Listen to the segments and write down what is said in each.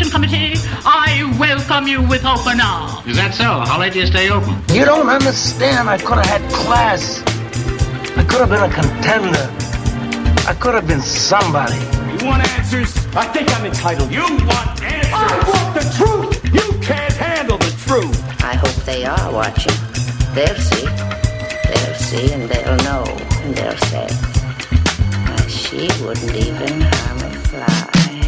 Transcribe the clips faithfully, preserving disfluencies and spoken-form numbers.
Education Committee, I welcome you with open arms. Is that so? How late do you stay open? You don't understand. I could have had class. I could have been a contender. I could have been somebody. You want answers? I think I'm entitled. You want answers? I want the truth. You can't handle the truth. I hope they are watching. They'll see. They'll see and they'll know. And they'll say, why, she wouldn't even harm a fly.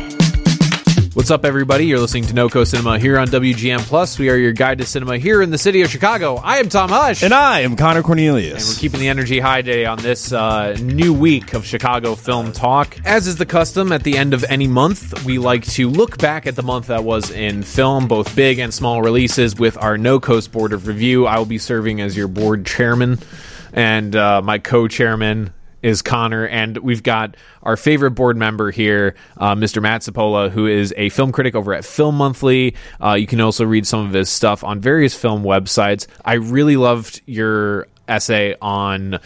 What's up, everybody? You're listening to NoCo Cinema here on W G M Plus. We are your guide to cinema here in the city of Chicago. I am Tom Hush. And I am Connor Cornelius. And we're keeping the energy high today on this uh, new week of Chicago Film Talk. As is the custom, at the end of any month, we like to look back at the month that was in film, both big and small releases, with our NoCo's Board of Review. I will be serving as your board chairman, and uh, my co-chairman is Connor, and we've got our favorite board member here, uh, Mister Matt Cipolla, who is a film critic over at Film Monthly. Uh, you can also read some of his stuff on various film websites. I really loved your essay on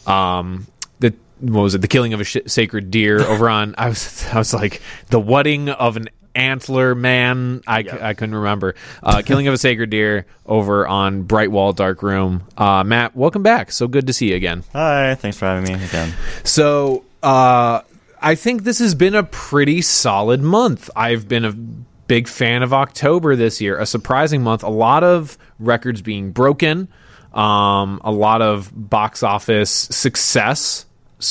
um, the what was it, the killing of a sh- sacred deer over on. I was I was like the whatting of an antler man. I, yep. I couldn't remember. Uh, Killing of a Sacred Deer over on Bright Wall Dark Room. Uh, Matt, welcome back. So good to see you again. Hi, thanks for having me again. So uh, I think this has been a pretty solid month. I've been a big fan of October this year. A surprising month. A lot of records being broken. Um, a lot of box office success.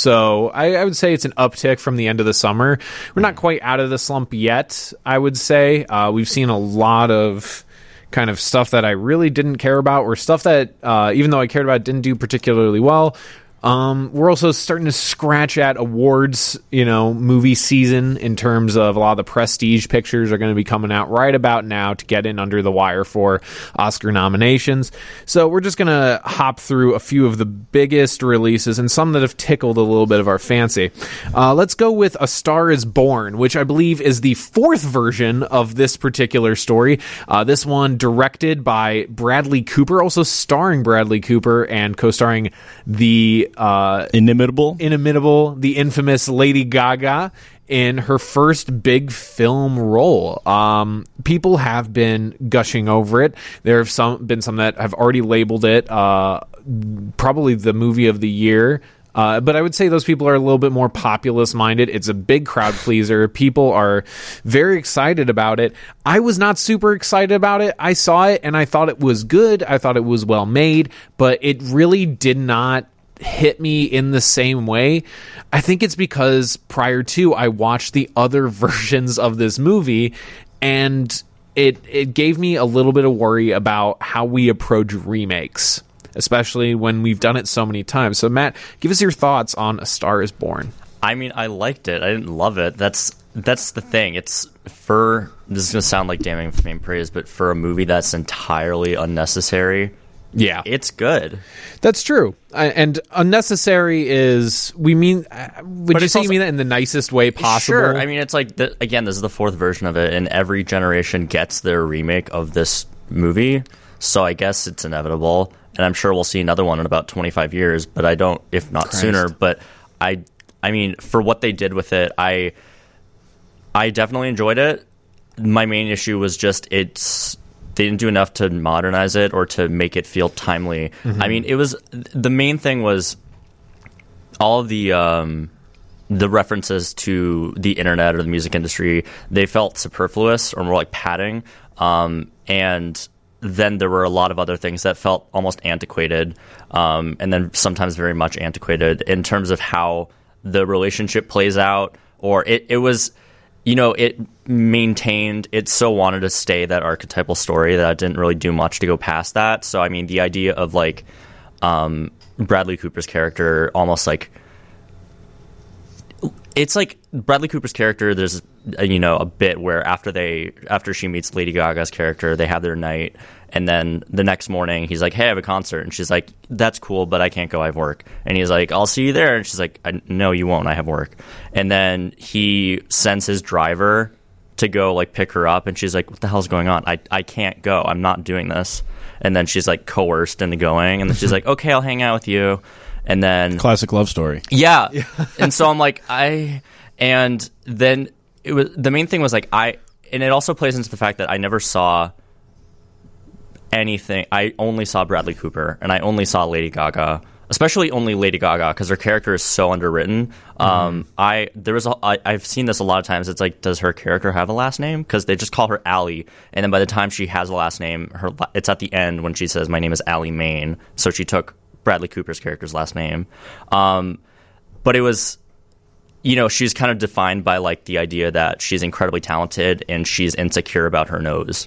So I, I would say it's an uptick from the end of the summer. We're not quite out of the slump yet, I would say. Uh, we've seen a lot of kind of stuff that I really didn't care about, or stuff that, uh, even though I cared about, didn't do particularly well. Um, we're also starting to scratch at awards, you know, movie season, in terms of a lot of the prestige pictures are going to be coming out right about now to get in under the wire for Oscar nominations. So we're just going to hop through a few of the biggest releases and some that have tickled a little bit of our fancy. Uh, let's go with A Star is Born, which I believe is the fourth version of this particular story. Uh, this one directed by Bradley Cooper, also starring Bradley Cooper and co-starring the Uh, inimitable inimitable the infamous Lady Gaga in her first big film role. Um, people have been gushing over it. There have some been some that have already labeled it uh, probably the movie of the year. Uh, but I would say those people are a little bit more populist-minded. It's a big crowd pleaser. People are very excited about it. I was not super excited about it. I saw it and I thought it was good. I thought it was well made, but it really did not hit me in the same way. I think it's because prior to, I watched the other versions of this movie, and it it gave me a little bit of worry about how we approach remakes, especially when we've done it so many times. So Matt, give us your thoughts on A Star is Born. I mean, I liked it. I didn't love it. That's that's the thing. It's for, this is going to sound like damning faint praise, but for a movie that's entirely unnecessary, yeah, it's good. That's true. Uh, and unnecessary is, we mean, uh, would but you say also, you mean that in the nicest way possible? Sure. I mean, it's like, the, again, this is the fourth version of it, and every generation gets their remake of this movie. So I guess it's inevitable. And I'm sure we'll see another one in about twenty-five years, but I don't, if not Christ. sooner. But I, I mean, for what they did with it, I, I definitely enjoyed it. My main issue was just it's, they didn't do enough to modernize it or to make it feel timely. Mm-hmm. I mean, it was, the main thing was all of the um, the references to the internet or the music industry. They felt superfluous or more like padding. Um, and then there were a lot of other things that felt almost antiquated, um, and then sometimes very much antiquated in terms of how the relationship plays out. Or it, it was... You know, it maintained, it so wanted to stay that archetypal story that it didn't really do much to go past that. So, I mean, the idea of, like, um, Bradley Cooper's character almost, like, it's like Bradley Cooper's character, there's, a, you know, a bit where after they, after she meets Lady Gaga's character, they have their night, and then the next morning, he's like, hey, I have a concert. And she's like, that's cool, but I can't go, I have work. And he's like, I'll see you there. And she's like, no, you won't, I have work. And then he sends his driver to go, like, pick her up. And she's like, what the hell's going on? I, I can't go. I'm not doing this. And then she's, like, coerced into going. And then she's like, okay, I'll hang out with you. And then... Classic love story. Yeah. yeah. And so I'm like, I... And then it was the main thing was, like, I... and it also plays into the fact that I never saw anything. I only saw Bradley Cooper, and I only saw Lady Gaga. Especially only Lady Gaga, because her character is so underwritten. Mm-hmm. Um, I there was a, I, I've seen this a lot of times. It's like, does her character have a last name? Because they just call her Allie, and then by the time she has a last name, her it's at the end when she says, "My name is Allie Main." So she took Bradley Cooper's character's last name. Um, but it was, you know, she's kind of defined by like the idea that she's incredibly talented and she's insecure about her nose.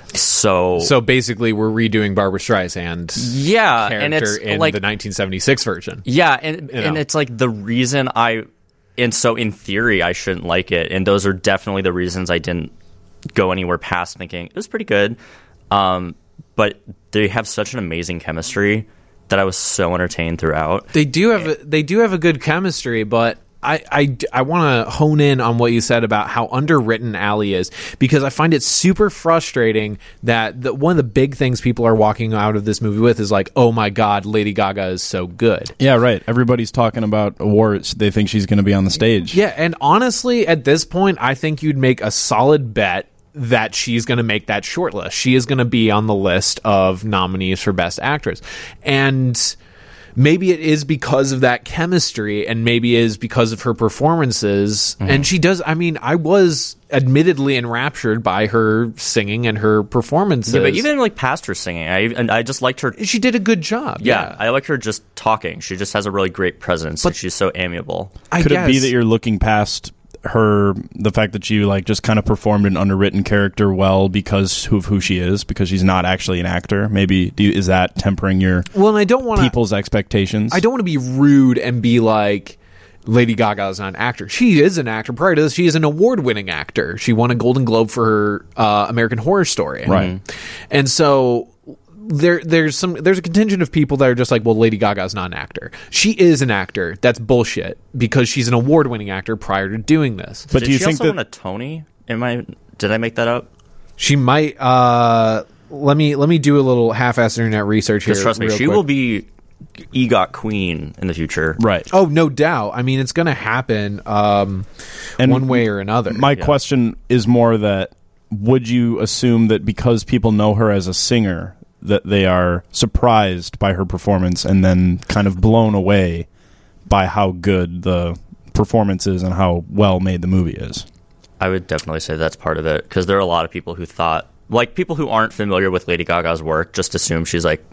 So, so basically, we're redoing Barbra Streisand. Yeah, character and it's in like the nineteen seventy-six version. Yeah, and you know? and it's like the reason I, and so in theory I shouldn't like it, and those are definitely the reasons I didn't go anywhere past thinking it was pretty good. Um, but they have such an amazing chemistry that I was so entertained throughout. They do have a, they do have a good chemistry, but I, I, I want to hone in on what you said about how underwritten Allie is, because I find it super frustrating that the, one of the big things people are walking out of this movie with is like, oh my God, Lady Gaga is so good. Yeah, right. Everybody's talking about awards. They think she's going to be on the stage. Yeah, and honestly, at this point, I think you'd make a solid bet that she's going to make that short list. She is going to be on the list of nominees for Best Actress. And maybe it is because of that chemistry, and maybe it is because of her performances. Mm-hmm. And she does, I mean, I was admittedly enraptured by her singing and her performances. Yeah, but even like past her singing, I and I just liked her. She did a good job. Yeah, yeah. I like her just talking. She just has a really great presence, but and she's so amiable. I Could guess. it be that you're looking past her, the fact that she like just kind of performed an underwritten character well because of who she is, because she's not actually an actor? Maybe do you, is that tempering your well, and I don't want people's expectations? I don't want to be rude and be like, Lady Gaga is not an actor. She is an actor. Prior to this, she is an award-winning actor. She won a Golden Globe for her uh, American Horror Story. Right. And so there there's some there's a contingent of people that are just like, well, Lady Gaga is not an actor. She is an actor. That's bullshit, because she's an award-winning actor prior to doing this. But did do you she think also that win a Tony? Am I? Did I make that up? She might. Uh, let me let me do a little half-assed internet research here. Because trust me, real she quick. will be EGOT queen in the future. right? Oh, no doubt. I mean, it's going to happen um, And one way or another. My Yeah. question is more that, would you assume that because people know her as a singer, that they are surprised by her performance and then kind of blown away by how good the performance is and how well made the movie is? I would definitely say that's part of it, because there are a lot of people who thought, like people who aren't familiar with Lady Gaga's work, just assume she's like,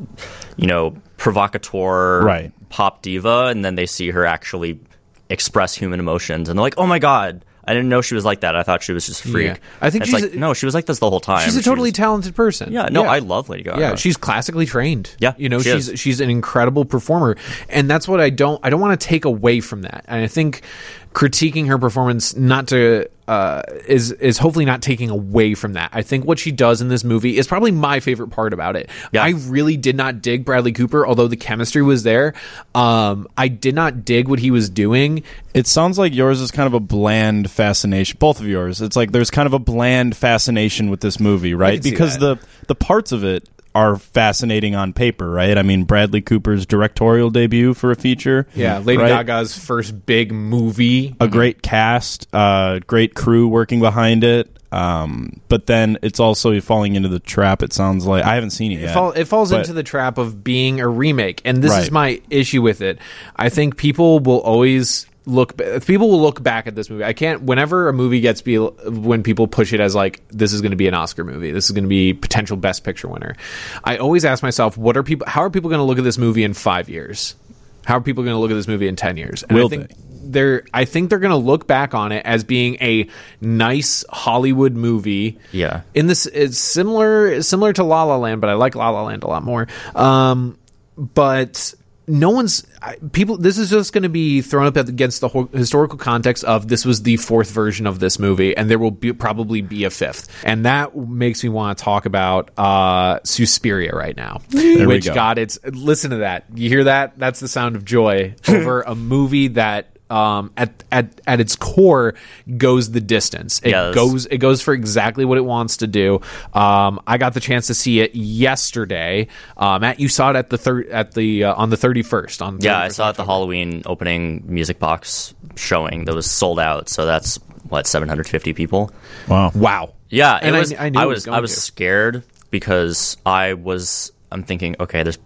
you know, provocateur, Right. pop diva, and then they see her actually express human emotions, and they're like, oh my God, I didn't know she was like that. I thought she was just a freak. Yeah. I think it's she's like, a- no, she was like this the whole time. She's a She totally was- talented person. Yeah, no, I love Lady Gaga. Yeah, she's classically trained. Yeah, you know, she she's is. she's an incredible performer, and that's what I don't I don't want to take away from that. And I think critiquing her performance not to uh, is is hopefully not taking away from that. I think what she does in this movie is probably my favorite part about it. Yeah. I really did not dig Bradley Cooper, although the chemistry was there. Um, I did not dig what he was doing. It sounds like yours is kind of a bland fascination. Both of yours. It's like there's kind of a bland fascination with this movie, right? can see Because that. the the parts of it are fascinating on paper, right? I mean, Bradley Cooper's directorial debut for a feature. Yeah, Lady right? Gaga's first big movie. A great cast, uh, great crew working behind it. Um, but then it's also falling into the trap, it sounds like. I haven't seen it It, yet. fall, it falls but- into the trap of being a remake, and this is Right. my issue with it. I think people will always look people will look back at this movie. I can't whenever a movie gets be when people push it as like, this is going to be an Oscar movie, this is going to be potential Best Picture winner, I always ask myself, what are people how are people going to look at this movie in five years? How are people going to look at this movie in ten years? And Will I think they? they're I think they're going to look back on it as being a nice Hollywood movie. Yeah. In this, it's similar similar to La La Land, but I like La La Land a lot more. Um, but no one's I, people. This is just going to be thrown up against the whole historical context of this was the fourth version of this movie, and there will be, probably be a fifth, and that makes me want to talk about uh, Suspiria right now, we which go. got its. Listen to that. You hear that? That's the sound of joy over a movie that. Um, at at at its core goes the distance. It Yes. goes it goes for exactly what it wants to do. Um, I got the chance to see it yesterday. Uh, Matt, you saw it at the third at the uh, on the thirty first. On Yeah, I thirty-first saw it at the October. Halloween opening music box showing that was sold out. So that's what seven hundred fifty people. Wow. Wow. Yeah, it And I- was. I knew I it was. was going I was to. scared because I was. I'm thinking, okay, there's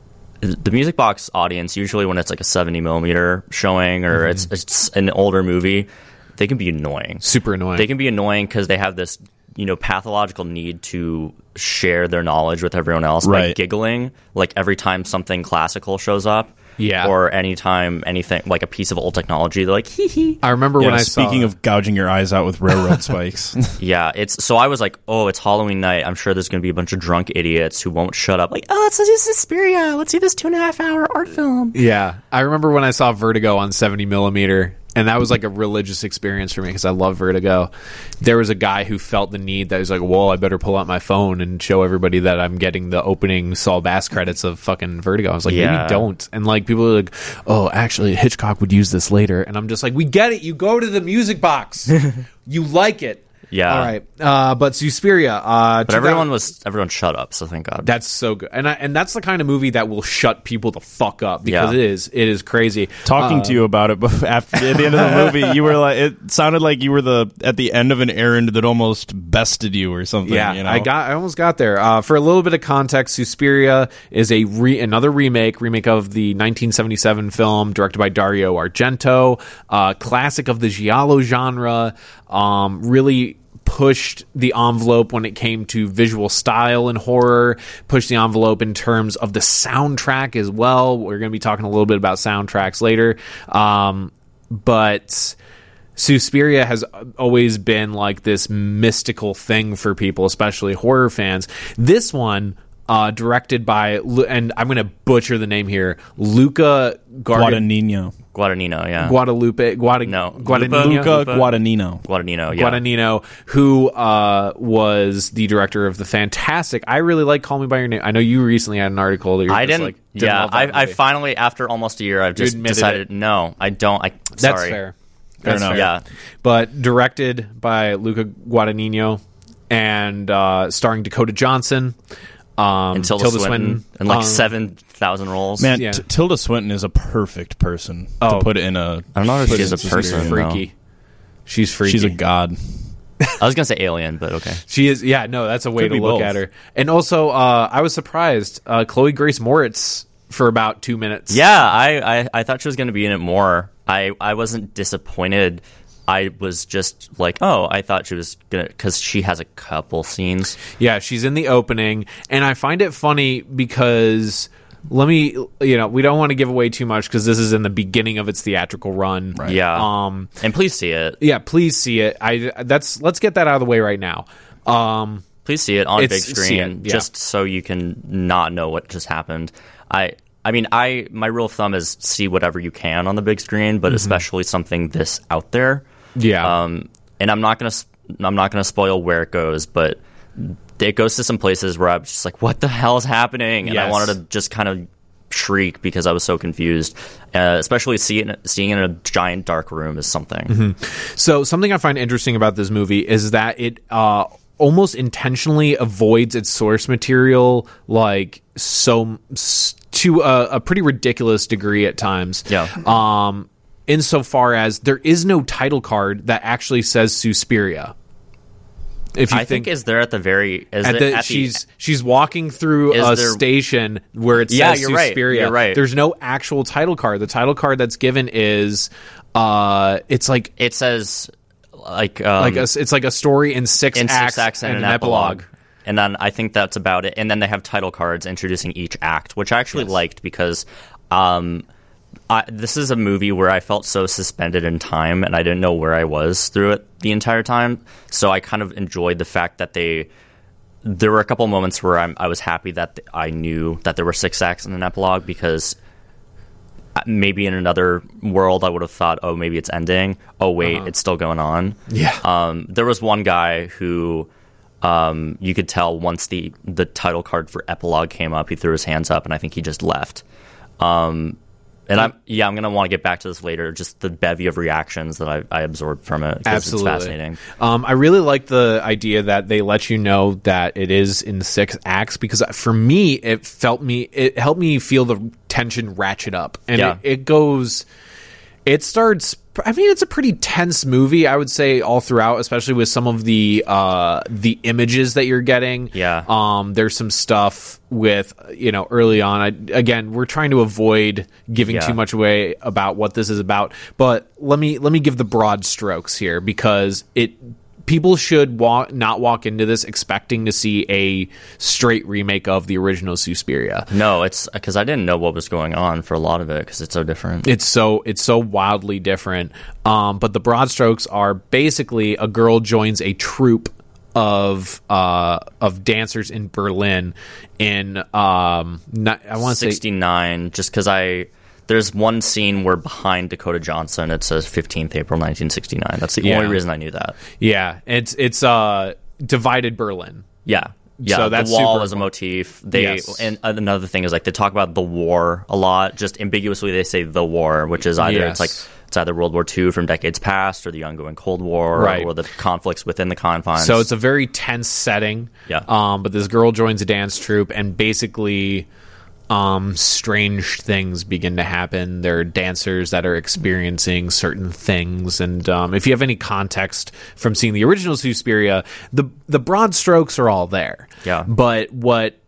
the Music Box audience. Usually, when it's like a seventy millimeter showing or Mm-hmm. it's it's an older movie, they can be annoying. Super annoying. They can be annoying because they have this, you know, pathological need to share their knowledge with everyone else by Right. giggling, like every time something classical shows up. Yeah. Or anytime anything like a piece of old technology, they're like, hee hee. I remember Yeah, when I speaking saw, of gouging your eyes out with railroad spikes. Yeah, it's so I was like, oh, it's Halloween night. I'm sure there's going to be a bunch of drunk idiots who won't shut up. Like, oh, let's do Suspiria. Let's see this two and a half hour art film. yeah, I remember when I saw Vertigo on seventy millimeter, and that was like a religious experience for me because I love Vertigo. There was a guy who felt the need that was like, well, I better pull out my phone and show everybody that I'm getting the opening Saul Bass credits of fucking Vertigo. I was like, Yeah. maybe don't. And like people are like, oh, actually, Hitchcock would use this later. And I'm just like, we get it. You go to the Music Box. You like it. Yeah. All right. Uh, but Suspiria. Uh, But everyone was everyone shut up. So thank God. That's so good, and I, and that's the kind of movie that will shut people the fuck up because Yeah. it is it is crazy. Talking Uh, to you about it bef- after at the end of the movie, you were like, it sounded like you were the at the end of an errand that almost bested you or something. Yeah, you know? I got I almost got there. Uh, for a little bit of context, Suspiria is a re- another remake remake of the nineteen seventy-seven film directed by Dario Argento, uh, classic of the giallo genre. Um, really pushed the envelope when it came to visual style and horror, pushed the envelope in terms of the soundtrack as well. We're going to be talking a little bit about soundtracks later. Um, but Suspiria has always been like this mystical thing for people, especially horror fans. This one, uh, directed by, Lu- and I'm going to butcher the name here, Luca Guard- Guadagnino. Guadagnino, yeah. Guadalupe, Guada- No, Guadagnino. Luca Luca- Guadagnino. Guadagnino, yeah. Guadagnino, who uh, was the director of the fantastic. I really like Call Me by Your Name. I know you recently had an article that you're I just didn't. like, didn't yeah, love that I, I movie. finally, after almost a year, I've just admitted decided no, I don't. I That's sorry. fair. Fair That's enough. fair. Yeah. But directed by Luca Guadagnino and uh, starring Dakota Johnson, um, And Tilda, Swinton, and like um, seven thousand roles. Man, Yeah. T- Tilda Swinton is a perfect person Oh. to put in a. I don't know if put she's in a person. Suspiria. freaky. She's freaky. She's a god. I was gonna say Alien, but okay. She is. Yeah, no, that's a way Could to be look both. at her. And also, uh, I was surprised. Uh, Chloe Grace Moritz for about two minutes. Yeah, I, I, I thought she was gonna be in it more. I, I wasn't disappointed. I was just like, oh, I thought she was gonna, because she has a couple scenes. Yeah, she's in the opening, and I find it funny because let me, you know, we don't want to give away too much because this is in the beginning of its theatrical run. Right. Yeah, Um. and please see it. Yeah. Please see it. I. That's. Let's get that out of the way right now. Um. Please see it on It's- big see screen, it, yeah. just so you can not know what just happened. I. I mean, I my rule of thumb is see whatever you can on the big screen, but especially something this out there. Yeah. Um, and I'm not gonna s- I'm not gonna spoil where it goes, but it goes to some places where I'm just like, what the hell is happening? And I Yes. wanted to just kind of shriek because I was so confused. Uh, especially seeing seeing it in a giant dark room is something. So something I find interesting about this movie is that it uh, almost intentionally avoids its source material, like so s- to a, a pretty ridiculous degree at times. Yeah. Um, insofar as there is no title card that actually says Suspiria. If you I think, is there at the very is at it the, at she's the, she's walking through Is a there- station where it Yeah, says you're right. Suspiria. You're right. There's no actual title card. The title card that's given is uh, it's like it says like um, like a, it's like a story in six in acts six acts and, and an epilogue. And then I think that's about it. And then they have title cards introducing each act, which I actually Yes. liked because um, I, this is a movie where I felt so suspended in time and I didn't know where I was through it the entire time. So I kind of enjoyed the fact that they. There were a couple moments where I'm, I was happy that I knew that there were six acts and an epilogue because maybe in another world I would have thought, oh, maybe it's ending. Oh, wait, Uh-huh. it's still going on. Yeah. Um, there was one guy who um, you could tell once the, the title card for epilogue came up, he threw his hands up, and I think he just left. Um, and I'm yeah, I'm gonna want to get back to this later. Just the bevy of reactions that I, I absorbed from it. 'cause Absolutely. it's fascinating. Um, I really like the idea that they let you know that it is in six acts because for me, it felt me, it helped me feel the tension ratchet up, and Yeah. it, it goes, it starts I mean, it's a pretty tense movie, I would say, all throughout, especially with some of the uh, the images that you're getting. Yeah. Um, there's some stuff with, you know, early on. I, again, we're trying to avoid giving Yeah. too much away about what this is about, but let me let me give the broad strokes here, because it. People should walk, not walk into this expecting to see a straight remake of the original Suspiria. No, it's because I didn't know what was going on for a lot of it because it's so different. It's so it's so wildly different. Um, but the broad strokes are basically a girl joins a troupe of uh, of dancers in Berlin in um, not, I want to say sixty-nine. Just because I. There's one scene where behind Dakota Johnson it says fifteenth April nineteen sixty-nine. That's the Yeah. only reason I knew that. yeah, it's it's uh, divided Berlin. Yeah. Yeah, So that's the wall super is a important. motif. They Yes. and another thing is like they talk about the war a lot. Just ambiguously, they say the war, which is either Yes. it's like it's either World War Two from decades past, or the ongoing Cold War, Right. or the conflicts within the confines. So it's a very tense setting. Yeah. Um, but this girl joins a dance troupe, and basically, um, strange things begin to happen. There are dancers that are experiencing certain things, and um, if you have any context from seeing the original Suspiria, the the broad strokes are all there. Yeah. But what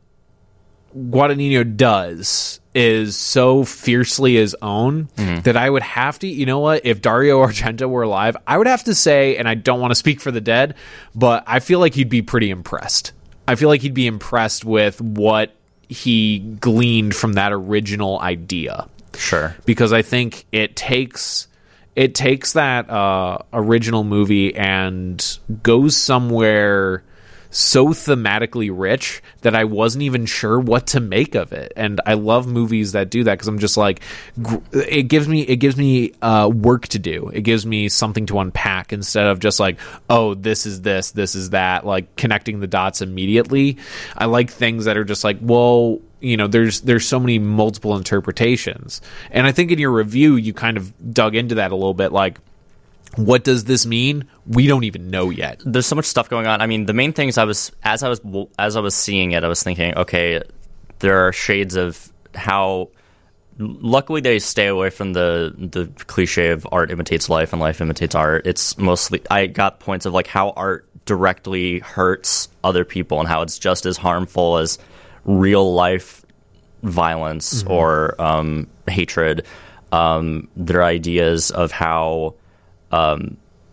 Guadagnino does is so fiercely his own that I would have to, you know what, if Dario Argento were alive, I would have to say, and I don't want to speak for the dead, but I feel like he'd be pretty impressed. I feel like he'd be impressed with what he gleaned from that original idea. sure. Because I think it takes it takes that uh, original movie and goes somewhere so thematically rich that I wasn't even sure what to make of it. And I love movies that do that, because I'm just like, gr- it gives me it gives me uh, work to do. It gives me something to unpack instead of just like, oh, this is this, this is that, like connecting the dots immediately. I like things that are just like, well, you know, there's there's so many multiple interpretations. And I think in your review you kind of dug into that a little bit, like, what does this mean? We don't even know yet. There's so much stuff going on. I mean, the main things I was as I was as I was seeing it, I was thinking, okay, there are shades of how. Luckily, they stay away from the the cliche of art imitates life and life imitates art. It's mostly I got points of like how art directly hurts other people and how it's just as harmful as real life violence mm-hmm. or um, hatred. Um, there are ideas of how. Um,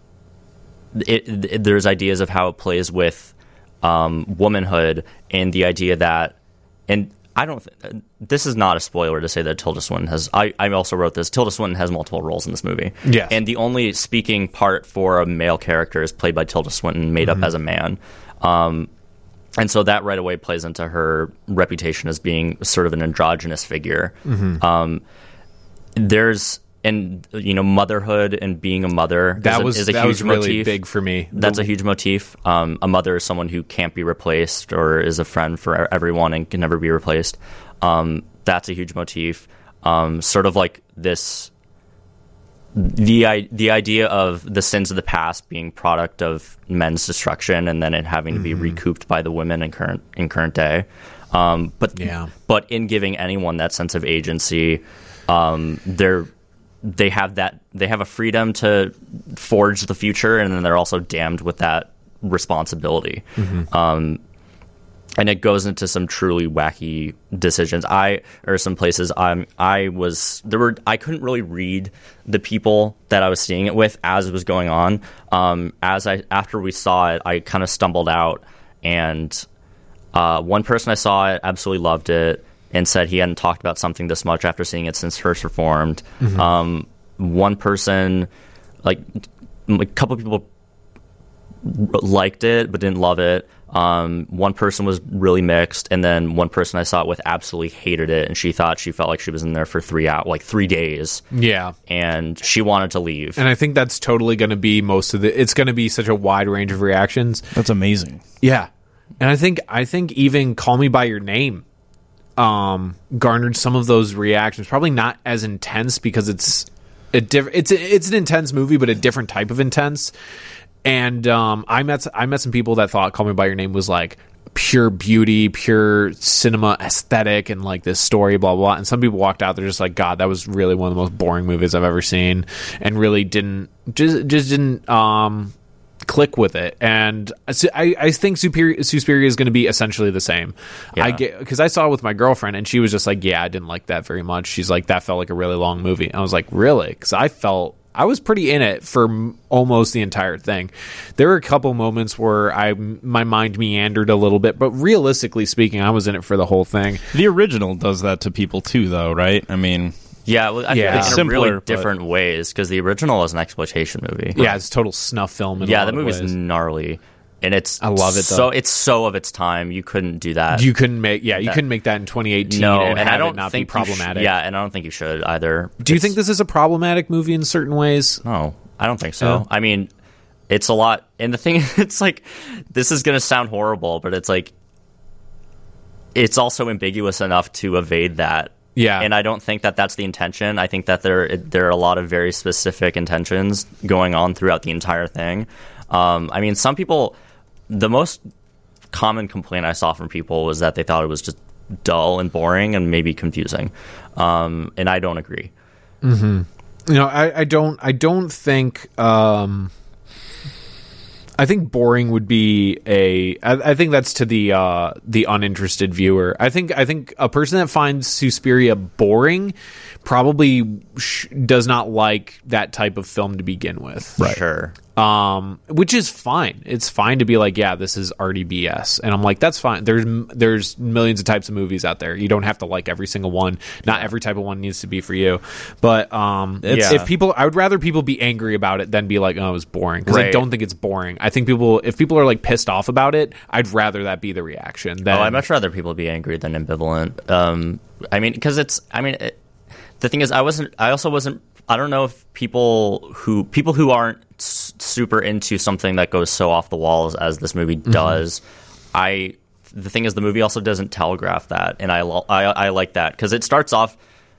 it, it, there's ideas of how it plays with um, womanhood and the idea that, and I don't. Th- this is not a spoiler to say that Tilda Swinton has. I, I also wrote this. Tilda Swinton has multiple roles in this movie. Yes. And the only speaking part for a male character is played by Tilda Swinton, made mm-hmm. up as a man. Um, and so that right away plays into her reputation as being sort of an androgynous figure. Mm-hmm. Um, there's. And, you know, motherhood and being a mother that is a, was, is a that huge was really motif. big for me. That's a huge motif. Um, a mother is someone who can't be replaced or is a friend for everyone and can never be replaced. Um, that's a huge motif. Um, sort of like this, the the idea of the sins of the past being product of men's destruction and then it having to be mm-hmm. recouped by the women in current in current day. Um, but yeah. but in giving anyone that sense of agency, um, they're they have that they have a freedom to forge the future, and then they're also damned with that responsibility. Mm-hmm. Um, and it goes into some truly wacky decisions. I or some places I'm I was there were I couldn't really read the people that I was seeing it with as it was going on. Um, as I after we saw it, I kind of stumbled out, and uh, one person I saw it absolutely loved it and said he hadn't talked about something this much after seeing it since First Reformed. Mm-hmm. Um, one person, like a couple of people, liked it but didn't love it. Um, one person was really mixed, and then one person I saw it with absolutely hated it, and she thought she felt like she was in there for three hours, like three days. Yeah, and she wanted to leave. And I think that's totally going to be most of the. It's going to be such a wide range of reactions. That's amazing. Yeah, and I think I think even Call Me by Your Name um garnered some of those reactions, probably not as intense because it's a diff- it's a, it's an intense movie, but a different type of intense. And um I met I met some people that thought Call Me by Your Name was like pure beauty, pure cinema aesthetic, and like this story, blah, blah, blah. And some people walked out, they're just like, God, that was really one of the most boring movies I've ever seen, and really didn't, just, just didn't, um, click with it. And I, I think Suspiria, Suspiria is going to be essentially the same. Yeah. I get, because I saw it with my girlfriend, and she was just like, yeah, I didn't like that very much. She's like, that felt like a really long movie. I was like, really? Because I felt, I was pretty in it for m- almost the entire thing. There were a couple moments where I my mind meandered a little bit, but realistically speaking, I was in it for the whole thing. The original does that to people too, though, right? I mean, Yeah, well, I Yeah. think It's in simpler, really but- different ways, because the original is an exploitation movie. Yeah, it's total snuff film. In a Yeah, lot the of movie's ways. gnarly, and it's I love it, So though. it's so of its time. You couldn't do that. You couldn't make, yeah, you That- couldn't make that in twenty eighteen. no, and, and have I don't it not think be you sh- problematic. yeah, and I don't think you should either. Do you It's- think this is a problematic movie in certain ways? No, I don't think so. Yeah. I mean, it's a lot, and the thing, it's like, this is going to sound horrible, but it's like, it's also ambiguous enough to evade that. Yeah. And I don't think that that's the intention. I think that there there are a lot of very specific intentions going on throughout the entire thing. Um, I mean, some people, the most common complaint I saw from people was that they thought it was just dull and boring and maybe confusing. Um, and I don't agree. You know, I, I don't, I don't think, um, I think boring would be a. I, I think that's to the uh, the uninterested viewer. I think I think a person that finds Suspiria boring probably sh- does not like that type of film to begin with. Right. Sure. Um, which is fine. It's fine to be like, yeah, this is arty B S, and I'm like, that's fine. There's there's millions of types of movies out there. You don't have to like every single one. Not every type of one needs to be for you. But um, It's- if people, I would rather people be angry about it than be like, oh, it was boring, because I Right. don't think it's boring. I think people, if people are like pissed off about it, I'd rather that be the reaction. Than, Oh, I'd much rather people be angry than ambivalent. Um, I mean, because it's. I mean, it, the thing is, I wasn't. I also wasn't. I don't know if people who people who aren't s- super into something that goes so off the walls as this movie does. I. The thing is, the movie also doesn't telegraph that, and I lo- I, I like that because it starts off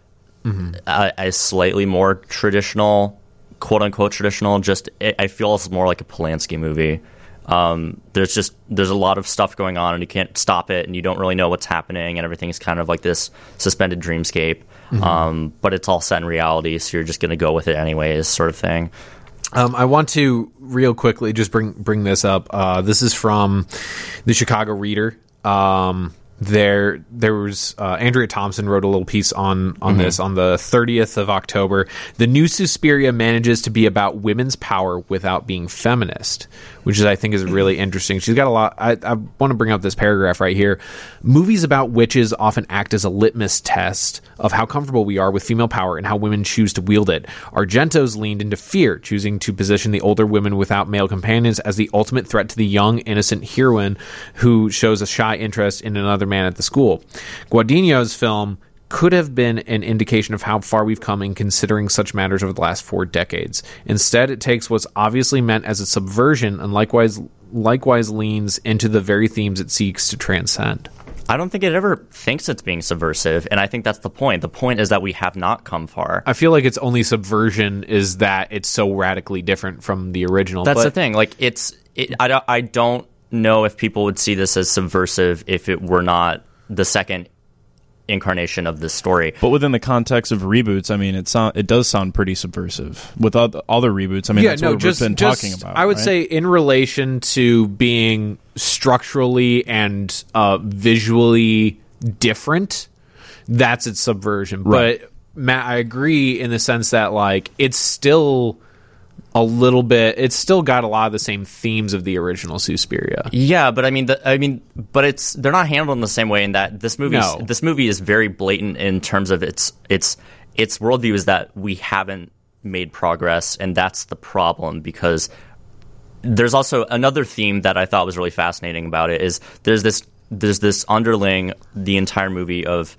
uh, as slightly more traditional, quote unquote traditional. Just it, I feel it's more like a Polanski movie. Um, there's just there's a lot of stuff going on, and you can't stop it, and you don't really know what's happening, and everything's kind of like this suspended dreamscape. Um, but it's all set in reality, so you're just going to go with it anyways, sort of thing. Um, I want to real quickly just bring bring this up. Uh, this is from the Chicago Reader. Um, there there was uh, Andrea Thompson wrote a little piece on on this on the thirtieth of October. The new Suspiria manages to be about women's power without being feminist, which is I think is really interesting. She's got a lot. I, I want to bring up this paragraph right here. Movies about witches often act as a litmus test of how comfortable we are with female power and how women choose to wield it. Argento's leaned into fear, choosing to position the older women without male companions as the ultimate threat to the young, innocent heroine who shows a shy interest in another man at the school. Guadagnino's film could have been an indication of how far we've come in considering such matters over the last four decades. Instead, it takes what's obviously meant as a subversion and likewise likewise leans into the very themes it seeks to transcend. I don't think it ever thinks it's being subversive, and I think that's the point. The point is that we have not come far. I feel like its only subversion is that it's so radically different from the original. That's but the thing. Like, it's. It, I don't. I don't know if people would see this as subversive if it were not the second incarnation of this story. But within the context of reboots, I mean, it sound it does sound pretty subversive. With other, other reboots, I mean, yeah, that's no, what just, we've been just, talking about. I would right? say in relation to being structurally and uh, visually different, that's its subversion. Right. But Matt, I agree in the sense that like it's still a little bit. It's still got a lot of the same themes of the original Suspiria. Yeah, but I mean, the, I mean, but it's they're not handled in the same way. In that this movie, No. this movie is very blatant in terms of its its its worldview is that we haven't made progress, and that's the problem. Because there's also another theme that I thought was really fascinating about it is there's this there's this underling the entire movie of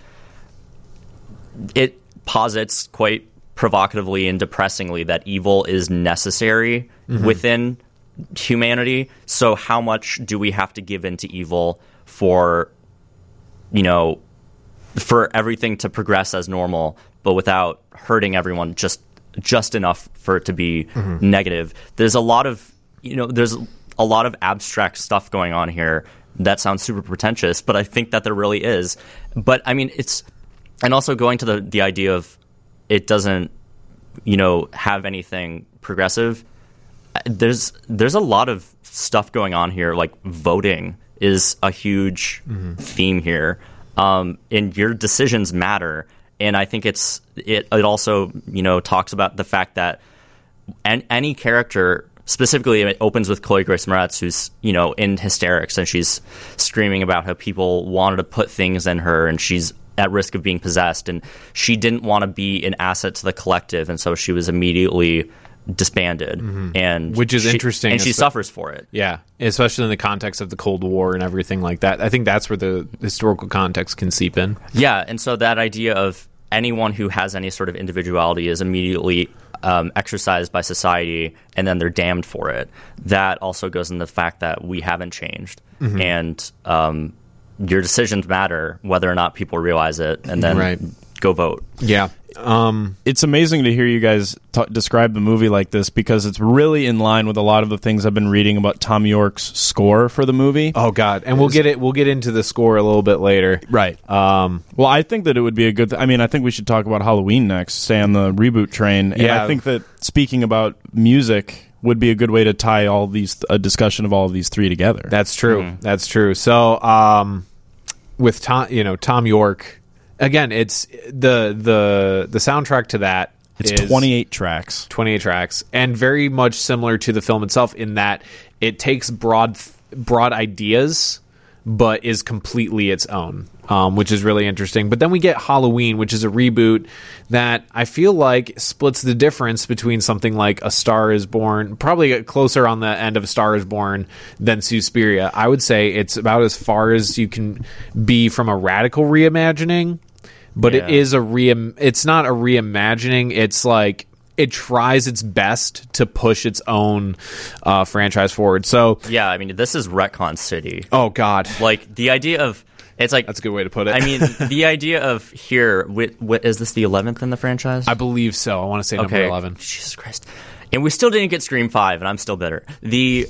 it posits quite provocatively and depressingly that evil is necessary Mm-hmm. within humanity. So how much do we have to give into evil for, you know, for everything to progress as normal, but without hurting everyone just just enough for it to be Mm-hmm. negative? There's a lot of, you know, there's a lot of abstract stuff going on here that sounds super pretentious, but I think that there really is. But I mean, it's, and also going to the, the idea of it doesn't, you know, have anything progressive. There's, there's a lot of stuff going on here. Like voting is a huge mm-hmm. theme here. Um, and your decisions matter. And I think it's, it, it also, you know, talks about the fact that an, any character, specifically, it opens with Chloe Grace Moretz, who's, you know, in hysterics, and she's screaming about how people wanted to put things in her, and she's at risk of being possessed, and she didn't want to be an asset to the collective, and so she was immediately disbanded. Mm-hmm. And which is she, interesting, and she suffers for it. Yeah, especially in the context of the Cold War and everything like that. I think that's where the historical context can seep in. Yeah, and so that idea of anyone who has any sort of individuality is immediately um, exercised by society, and then they're damned for it. That also goes in the fact that we haven't changed, mm-hmm. and um, your decisions matter, whether or not people realize it, and then right. go vote. Yeah. Um, it's amazing to hear you guys t- describe the movie like this, because it's really in line with a lot of the things I've been reading about Tom York's score for the movie. Oh God, and we'll get it. We'll get into the score a little bit later, right? Um, well, I think that it would be a good. Th- I mean, I think we should talk about Halloween next. Stay on the reboot train. And yeah. I think that speaking about music would be a good way to tie all these a discussion of all of these three together. That's true. Mm-hmm. That's true. So, um, with Tom, you know, Tom York. Again, it's the the the soundtrack to that. It's is twenty-eight tracks, twenty-eight tracks, and very much similar to the film itself in that it takes broad broad ideas, but is completely its own, um, which is really interesting. But then we get Halloween, which is a reboot that I feel like splits the difference between something like A Star Is Born, probably closer on the end of A Star Is Born than Suspiria. I would say it's about as far as you can be from a radical reimagining. But yeah. it is a re. It's not a reimagining. It's like it tries its best to push its own uh, franchise forward. So yeah, I mean, this is Retcon City. Oh God! Like the idea of it's like that's a good way to put it. I mean, the idea of here. Wh- wh- is this the eleventh in the franchise? I believe so. I want to say okay. number eleven. Jesus Christ! And we still didn't get Scream Five, and I'm still bitter. The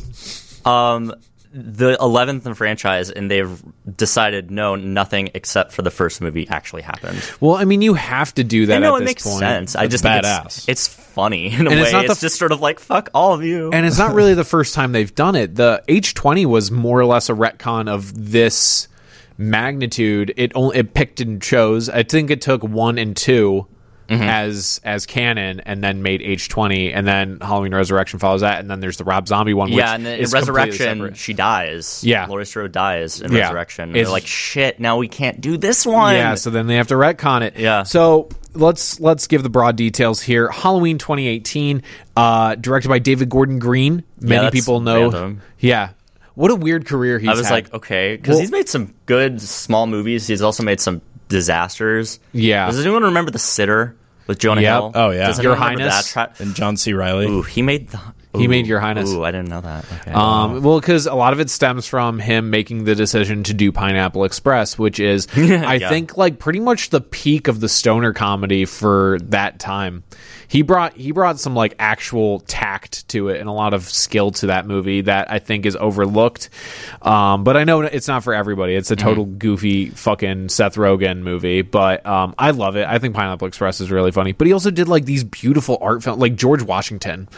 um. the eleventh in the franchise, and they've decided no, nothing except for the first movie actually happened. Well, I mean, you have to do that. I know at it this makes point. sense. I That's just badass. think it's, it's funny in a And way. it's not It's, the f- just sort of like fuck all of you. And it's not really the first time they've done it. The H twenty was more or less a retcon of this magnitude. It only it picked and chose. I think it took one and two. Mm-hmm. as as canon, and then made H twenty, and then Halloween Resurrection follows that, and then there's the Rob Zombie one. Yeah, which and then is in Resurrection, separate. she dies. Yeah. Laurie Strode dies in Yeah. Resurrection. And It's- they're like, shit, now we can't do this one. Yeah, so then they have to retcon it. Yeah. So let's let's give the broad details here. Halloween twenty eighteen, uh, directed by David Gordon Green. Many Yeah, that's people know. random. Yeah. What a weird career he's I was had. like, okay, because Well- he's made some good small movies. He's also made some disasters. Yeah. Does anyone remember The Sitter with Jonah Yep. Hill? Oh, yeah. Does Your anyone remember Highness. that tra- and John C. Reilly. Ooh, he made the. He ooh, made Your Highness. Ooh, I didn't know that. Okay. Um, well, because a lot of it stems from him making the decision to do Pineapple Express, which is, I Yeah. think, like pretty much the peak of the stoner comedy for that time. He brought he brought some like actual tact to it and a lot of skill to that movie that I think is overlooked. Um, but I know it's not for everybody. It's a total mm-hmm. goofy fucking Seth Rogen movie, but um, I love it. I think Pineapple Express is really funny. But he also did like these beautiful art films, like George Washington.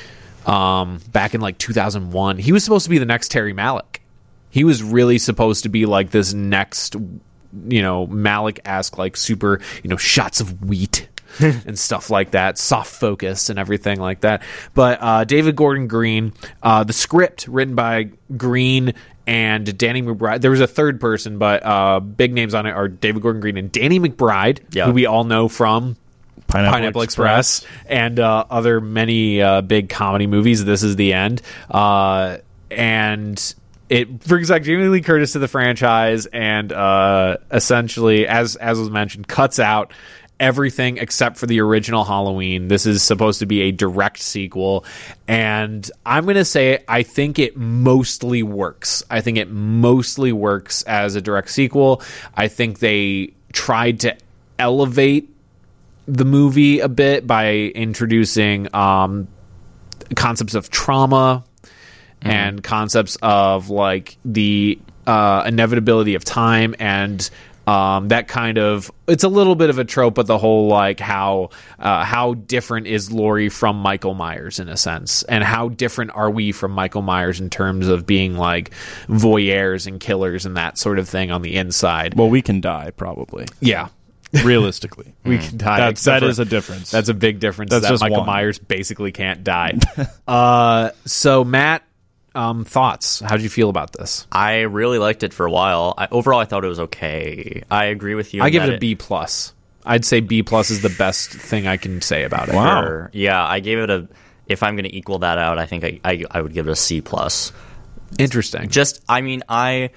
Um, back in like two thousand one, he was supposed to be the next Terry Malick. He was really supposed to be like this next, you know, Malick-esque, like super, you know, shots of wheat and stuff like that, soft focus and everything like that. But uh, David Gordon Green, uh, the script written by Green and Danny McBride. There was a third person, but uh, big names on it are David Gordon Green and Danny McBride, Yeah. who we all know from Pineapple, Pineapple Express. Express, and uh, other many uh, big comedy movies. This is the end, uh, and it brings back Jamie Lee Curtis to the franchise, and uh, essentially, as as was mentioned, cuts out everything except for the original Halloween. This is supposed to be a direct sequel, and I'm going to say I think it mostly works. I think it mostly works as a direct sequel. I think they tried to elevate the movie a bit by introducing um, concepts of trauma mm-hmm. and concepts of like the uh, inevitability of time and um, that kind of, it's a little bit of a trope, but the whole like how uh, how different is Laurie from Michael Myers in a sense, and how different are we from Michael Myers in terms of being like voyeurs and killers and that sort of thing on the inside. Well, we can die probably. Yeah. Realistically, we can die. That's, that for, is a difference. That's a big difference. That's that just Michael one. Myers basically can't die. uh, so, Matt, um, thoughts? How did you feel about this? I really liked it for a while. I, overall, I thought it was okay. I agree with you. I in give that it a B plus. I'd say B plus is the best thing I can say about it. Wow. Sure. Yeah, I gave it a. If I'm going to equal that out, I think I, I I would give it a C plus. Interesting. Just, I mean, I.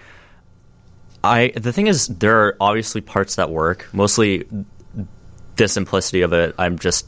I the thing is, there are obviously parts that work. Mostly, the simplicity of it. I'm just.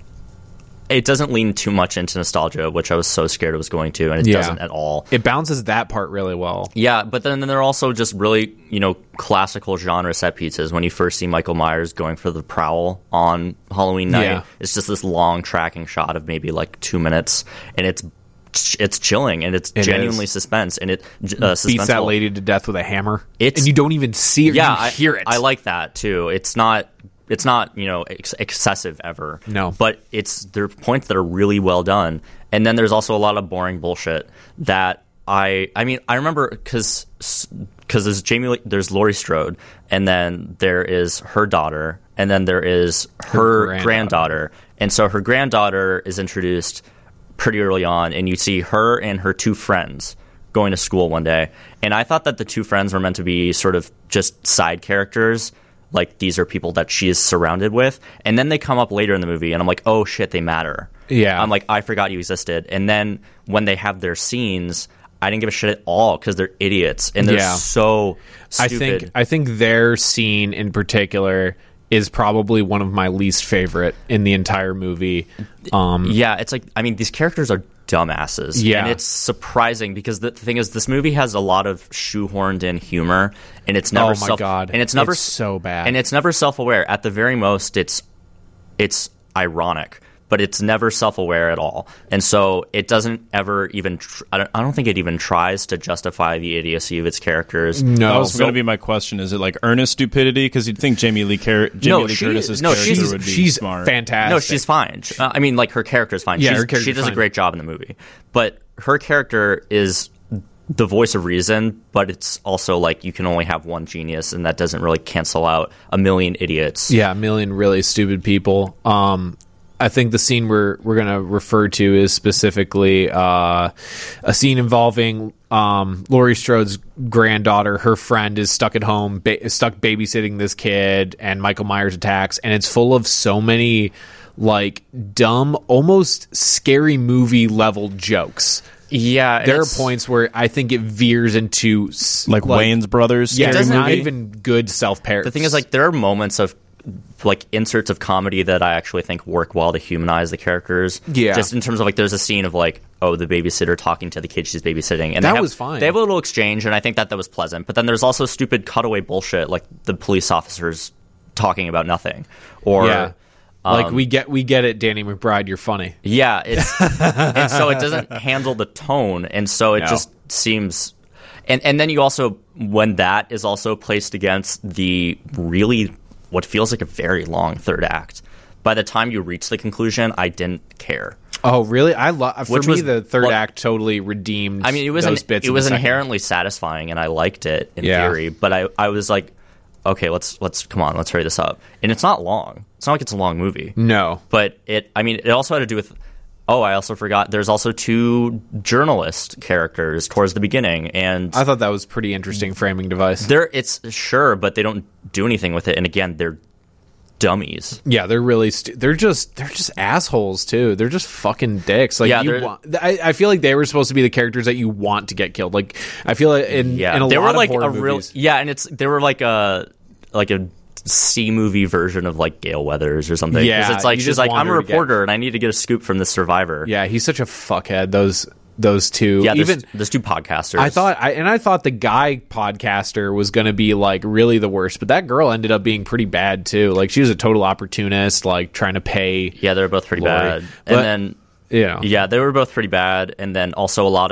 It doesn't lean too much into nostalgia, which I was so scared it was going to, and it Yeah. doesn't at all. It balances that part really well. Yeah, but then, then there are also just really, you know, classical genre set pieces. When you first see Michael Myers going for the prowl on Halloween night, Yeah. it's just this long tracking shot of maybe like two minutes, and it's it's chilling and it's It genuinely is. suspense and it uh, Beats that suspenseful. lady to death with a hammer. It's- and you don't even see it. Yeah, you I hear it. I like that too. It's not. It's not, you know, ex- excessive ever. No. But it's there are points that are really well done. And then there's also a lot of boring bullshit that I I mean, I remember cuz cuz there's Jamie Lee, there's Laurie Strode, and then there is her daughter, and then there is her, Her granddaughter. granddaughter. And so her granddaughter is introduced pretty early on, and you see her and her two friends going to school one day. And I thought that the two friends were meant to be sort of just side characters. Like, these are people that she is surrounded with. And then they come up later in the movie, and I'm like, oh, shit, they matter. Yeah. I'm like, I forgot you existed. And then when they have their scenes, I didn't give a shit at all because they're idiots. And they're Yeah. so I stupid. think I think their scene in particular is probably one of my least favorite in the entire movie. Um, yeah, it's like, I mean, these characters are dumbasses. Yeah. And it's surprising because the thing is, this movie has a lot of shoehorned in humor, and it's never Oh my self- God. and it's never It's so bad. and it's never self-aware. At the very most, it's it's ironic, but it's never self-aware at all. And so it doesn't ever even tr- I, don't, I don't think it even tries to justify the idiocy of its characters. no, That was going to be my question. Is it like earnest stupidity? Because you'd think Jamie Lee, Car- Jamie No, Lee she- Curtis's no, character she's- would be she's smart. fantastic. No, she's fine. Uh, I mean, like, her character's fine. Yeah, She's, her character's she does fine. a great job in the movie. But her character is the voice of reason, but it's also like you can only have one genius, and that doesn't really cancel out a million idiots. Yeah, a million really stupid people. Um, I think the scene we're we're gonna refer to is specifically uh, a scene involving um, Laurie Strode's granddaughter. Her friend is stuck at home, ba- stuck babysitting this kid, and Michael Myers attacks. And it's full of so many like dumb, almost scary movie level jokes. Yeah, and There are it's- points where I think it veers into s- like, Wayne's Brothers. Yeah, scary it's not movie? even good self parody. The thing is, like, there are moments of like inserts of comedy that I actually think work well to humanize the characters. Yeah. Just in terms of like, there's a scene of like, oh, the babysitter talking to the kid she's babysitting, and That they have, was fine. They have a little exchange, and I think that that was pleasant. But then there's also stupid cutaway bullshit, like the police officers talking about nothing, or yeah. Like um, we get we get it, Danny McBride. You're funny. Yeah, it's and so it doesn't handle the tone, and so it No. just seems. And and then you also, when that is also placed against the really what feels like a very long third act, by the time you reach the conclusion, I didn't care. Oh, really? I love. For Which me, was- the third well, act totally redeemed. I mean, it was those an, bits. it in was the second. inherently satisfying, and I liked it in Yeah. theory. But I I was like, okay, let's let's come on, let's hurry this up. And it's not long. It's not like it's a long movie. No, But it, I mean, it also had to do with. Oh, I also forgot. There's also two journalist characters towards the beginning, and I thought that was pretty interesting framing device. they're it's sure, but they don't do anything with it. And again, they're dummies. Yeah, they're really stu- they're just they're just assholes too. They're just fucking dicks. Like Yeah, you they're- want, I, I feel like they were supposed to be the characters that you want to get killed. Like I feel like in Yeah, in a they lot were like of a horror real movies. yeah, and it's they were like a like a C movie version of like Gale Weathers or something. 'Cause Yeah, it's like you she's just like, want I'm a her to get- reporter and I need to get a scoop from this survivor. Yeah, he's such a fuckhead. Those those two. yeah. There's, Even there's two podcasters. I thought, I, and I thought the guy podcaster was going to be like really the worst, but that girl ended up being pretty bad too. Like she was a total opportunist, like trying to pay. yeah, they were both pretty Lori. bad, But- and then You know, yeah, they were both pretty bad, and then also a lot of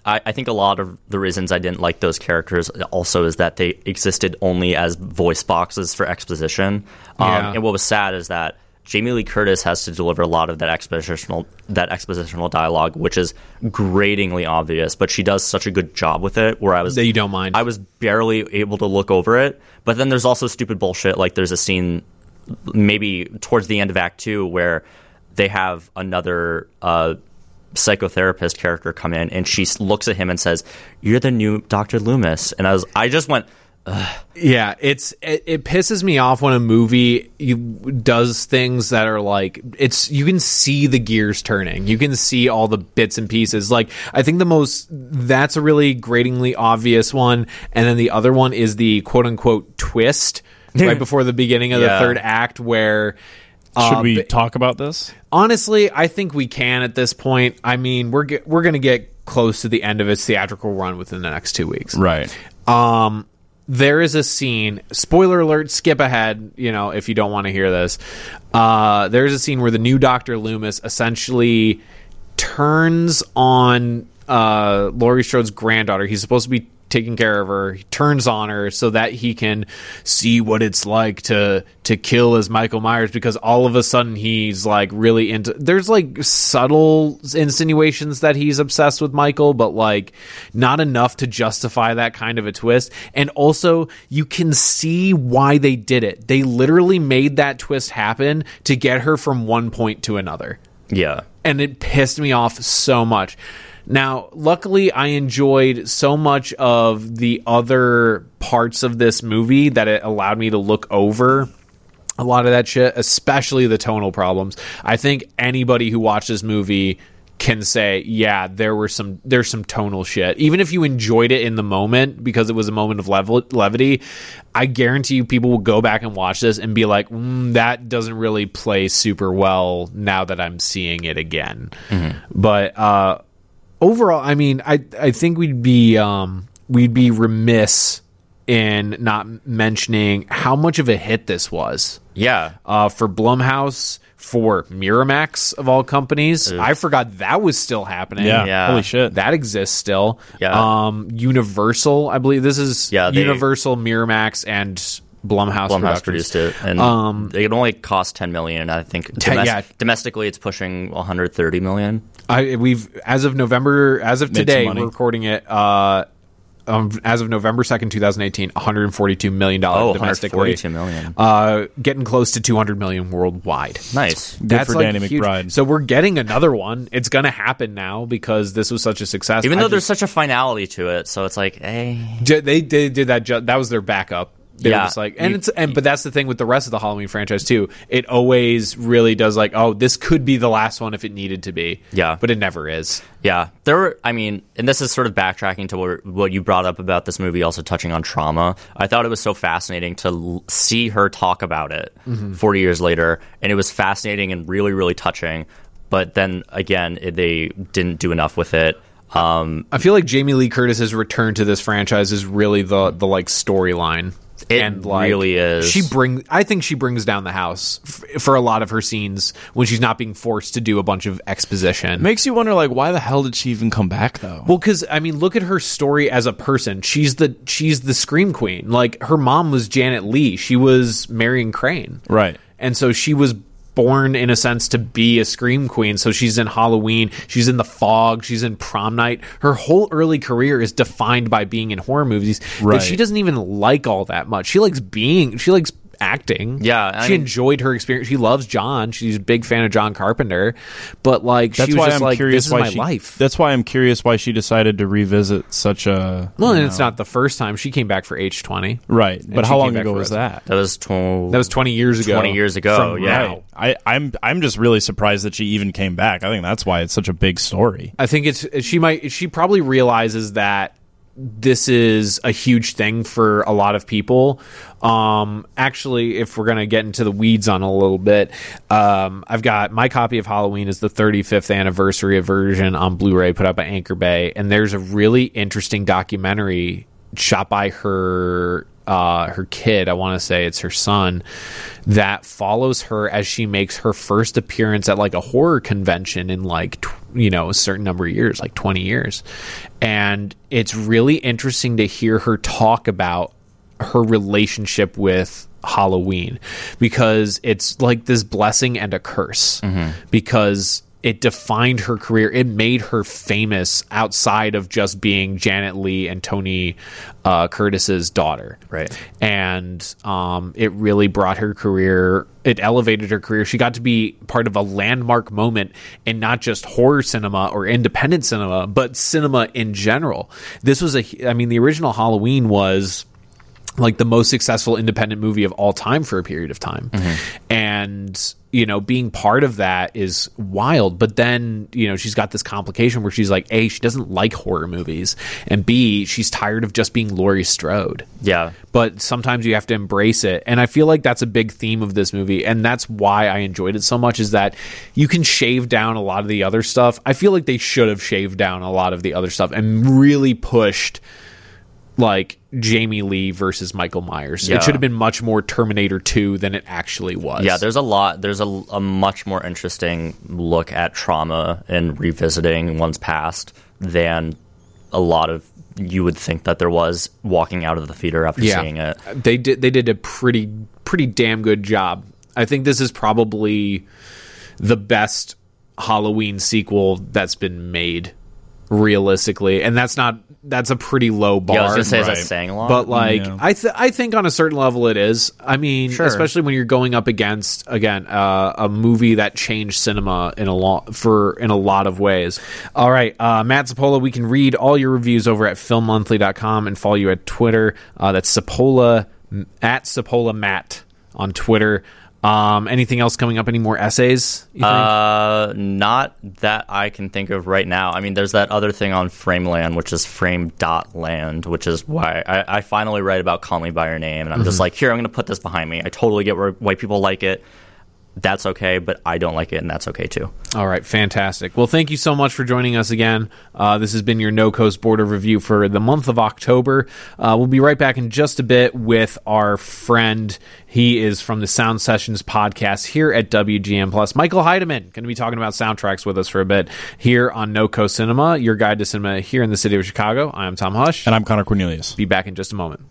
I, I think a lot of the reasons I didn't like those characters also is that they existed only as voice boxes for exposition. Um, Yeah. And what was sad is that Jamie Lee Curtis has to deliver a lot of that expositional that expositional dialogue, which is gratingly obvious, but she does such a good job with it. Where I was That you don't mind. I was barely able to look over it. But then there's also stupid bullshit. Like there's a scene maybe towards the end of Act Two where they have another uh, psychotherapist character come in, and she looks at him and says, "You're the new Doctor Loomis." And I was I just went. Ugh. Yeah, it's it, it pisses me off when a movie you, does things that are like it's you can see the gears turning. You can see all the bits and pieces. Like I think the most that's a really gratingly obvious one, and then the other one is the quote unquote twist right before the beginning of Yeah. the third act where Should uh, we but- talk about this? honestly, I think we can at this point. I mean, we're ge- we're going to get close to the end of its theatrical run within the next two weeks. Right. Um, there is a scene, spoiler alert, skip ahead, you know, if you don't want to hear this. Uh, there's a scene where the new Doctor Loomis essentially turns on uh, Laurie Strode's granddaughter. He's supposed to be taking care of her. He turns on her so that he can see what it's like to to kill as Michael Myers, because all of a sudden he's like really into there's like subtle insinuations that he's obsessed with Michael, but like not enough to justify that kind of a twist. And also you can see why they did it. They literally made that twist happen to get her from one point to another. Yeah. And it pissed me off so much. Now, luckily, I enjoyed so much of the other parts of this movie that it allowed me to look over a lot of that shit, especially the tonal problems. I think anybody who watched this movie can say, yeah, there were some there's some tonal shit. Even if you enjoyed it in the moment because it was a moment of level, levity, I guarantee you people will go back and watch this and be like, mm, that doesn't really play super well now that I'm seeing it again. Mm-hmm. But uh overall, I mean, I I think we'd be um, we'd be remiss in not mentioning how much of a hit this was. Yeah. Uh, for Blumhouse, for Miramax of all companies, Oof. I forgot that was still happening. Yeah. Yeah. Holy shit. That exists still. Yeah. Um, Universal, I believe this is Yeah, they- Universal, Miramax, and Blumhouse. Blumhouse Productions. produced it, and Um, it only cost ten million. I think Ten- domest- yeah. domestically, it's pushing one hundred thirty million. I we've as of November, as of Made some today, money. we're recording it. Uh, um, as of November second, two thousand eighteen, one hundred forty-two million dollars Oh, domestically. one hundred forty-two million. Uh, getting close to two hundred million worldwide. Nice. Good for Danny McBride. So we're getting another one. It's going to happen now because this was such a success. Even I though there's just- such a finality to it, so it's like, hey, Ju- they, they did that. Ju- that was their backup. They were Yeah. just like, and You- it's and but that's the thing with the rest of the Halloween franchise too. It always really does like, oh, this could be the last one if it needed to be. Yeah. but it never is. yeah, there were. I mean, and this is sort of backtracking to what, what you brought up about this movie, also touching on trauma. I thought it was so fascinating to l- see her talk about it Mm-hmm. forty years later, and it was fascinating and really, really touching. But then again, it, they didn't do enough with it. Um, I feel like Jamie Lee Curtis's return to this franchise is really the the like storyline. It and like, really is. She bring. I think she brings down the house f- for a lot of her scenes when she's not being forced to do a bunch of exposition. Makes you wonder, like, why the hell did she even come back, though? Well, because I mean, look at her story as a person. She's the she's the scream queen. Like her mom was Janet Leigh. She was Marion Crane. Right. And so she was born in a sense to be a scream queen. So she's in Halloween, she's in The Fog, she's in Prom Night. Her whole early career is defined by being in horror movies Right. that she doesn't even like all that much. She likes being, she likes acting. Yeah, I she mean- enjoyed her experience. She loves John. She's a big fan of John Carpenter. But like, That's she was why just I'm like, curious this is why my she, life. That's why I'm curious why she decided to revisit such a. Well, you and it's know- not the first time. She came back for H twenty. right. But she how came long back ago for was Resident. that? that was tw- That was twenty years ago. twenty years ago, From yeah. now. I, I'm I'm just really surprised that she even came back. I think that's why it's such a big story. I think it's she might she probably realizes that this is a huge thing for a lot of people. Um, actually, if we're gonna get into the weeds on a little bit, um, I've got my copy of Halloween is the thirty-fifth anniversary version on Blu-ray put out by Anchor Bay, and there's a really interesting documentary shot by her uh, her kid. I want to say it's her son that follows her as she makes her first appearance at like a horror convention in like you know, a certain number of years, like twenty years. And it's really interesting to hear her talk about her relationship with Halloween, because it's like this blessing and a curse, mm-hmm. because it defined her career. It made her famous outside of just being Janet Leigh and Tony uh, Curtis's daughter. Right. And um, it really brought her career, it elevated her career. She got to be part of a landmark moment in not just horror cinema or independent cinema, but cinema in general. This was a, I mean, the original Halloween was like the most successful independent movie of all time for a period of time. Mm-hmm. And, you know, being part of that is wild. But then, you know, she's got this complication where she's like, A, she doesn't like horror movies, and B, she's tired of just being Laurie Strode. Yeah. But sometimes you have to embrace it. And I feel like that's a big theme of this movie. And that's why I enjoyed it so much, is that you can shave down a lot of the other stuff. I feel like they should have shaved down a lot of the other stuff and really pushed like Jamie Lee versus Michael Myers. Yeah. It should have been much more Terminator two than it actually was. Yeah, there's a lot. There's a, a much more interesting look at trauma and revisiting one's past than a lot of you would think that there was walking out of the theater after yeah. seeing it. They did. They did a pretty pretty damn good job. I think this is probably the best Halloween sequel that's been made, realistically, and that's not that's a pretty low bar. Yeah, I was gonna say, right? Is that saying a lot? But like, Yeah. I th- I think on a certain level it is. I mean, Sure. especially when you're going up against again uh, a movie that changed cinema in a lot for in a lot of ways. All right, uh, Matt Zapola, we can read all your reviews over at film monthly dot com and follow you at Twitter. Uh, that's Zapola at Zapola Matt on Twitter. Um, anything else coming up? Any more essays? You think? Uh, not that I can think of right now. I mean, there's that other thing on Frameland, which is frame.land, which is why I, I finally read about Call Me By Your Name, and I'm mm-hmm. just like, here, I'm going to put this behind me. I totally get where white people like it. That's okay, but I don't like it, and that's okay too. All right, fantastic. Well, thank you so much for joining us again. Uh, this has been your No Coast Border review for the month of October. Uh, we'll be right back in just a bit with our friend. He is from the Sound Sessions podcast here at W G M Plus. Michael Heidemann going to be talking about soundtracks with us for a bit here on No Coast Cinema, your guide to cinema here in the city of Chicago. I am Tom Hush. And I'm Connor Cornelius. Be back in just a moment.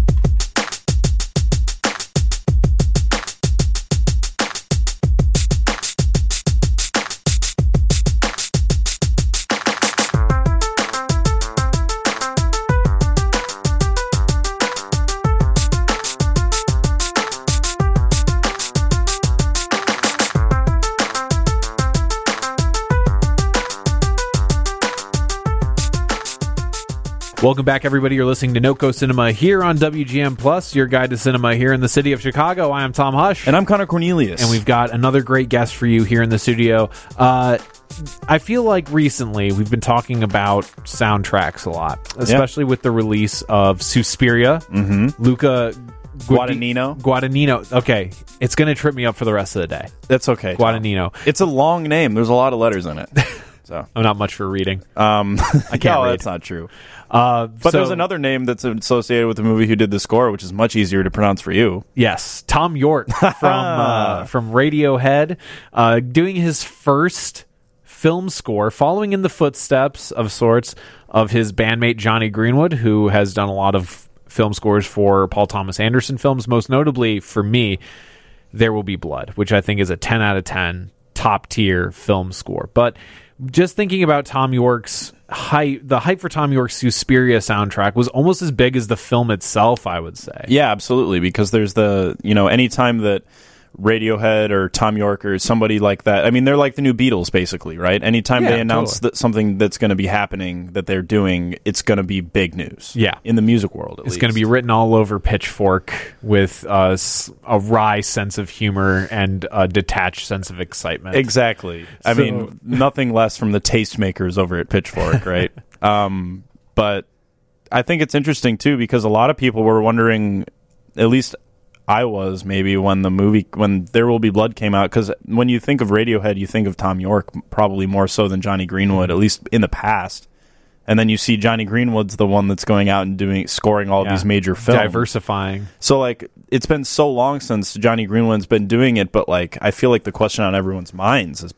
Welcome back, everybody. You're listening to No Coast Cinema here on W G M Plus, your guide to cinema here in the city of Chicago. I am Tom Hush. And I'm Connor Cornelius. And we've got another great guest for you here in the studio. Uh, I feel like recently we've been talking about soundtracks a lot, especially yeah. with the release of Suspiria, mm-hmm. Luca Guadagnino. Guadagnino. Okay, it's going to trip me up for the rest of the day. That's okay. Guadagnino. Tom. It's a long name. There's a lot of letters in it. So I'm not much for reading. Um, I can't no, read. That's not true. Uh, but so, there's another name that's associated with the movie who did the score, which is much easier to pronounce for you. Yes, Tom York from uh, from Radiohead, uh, doing his first film score, following in the footsteps of sorts of his bandmate Johnny Greenwood, who has done a lot of film scores for Paul Thomas Anderson films, most notably for me, There Will Be Blood, which I think is a ten out of ten top tier film score. But just thinking about Tom York's hype, the hype for Tom York's Suspiria soundtrack was almost as big as the film itself, I would say. Yeah, absolutely. Because there's the, you know, anytime that Radiohead or Tom York or somebody like that, I mean, they're like the new Beatles, basically, right? Anytime Yeah, they announce totally. that something that's going to be happening that they're doing, it's going to be big news. Yeah. In the music world, at It's least. going to be written all over Pitchfork with uh, s- a wry sense of humor and a detached sense of excitement. Exactly. I So- mean, nothing less from the tastemakers over at Pitchfork, right? um, but I think it's interesting, too, because a lot of people were wondering, at least I was maybe when the movie, when There Will Be Blood came out, because when you think of Radiohead, you think of Tom York probably more so than Johnny Greenwood, at least in the past. And then you see Johnny Greenwood's the one that's going out and doing scoring all Yeah. of these major films. Diversifying. So, like, it's been so long since Johnny Greenwood's been doing it, but, like, I feel like the question on everyone's minds has been,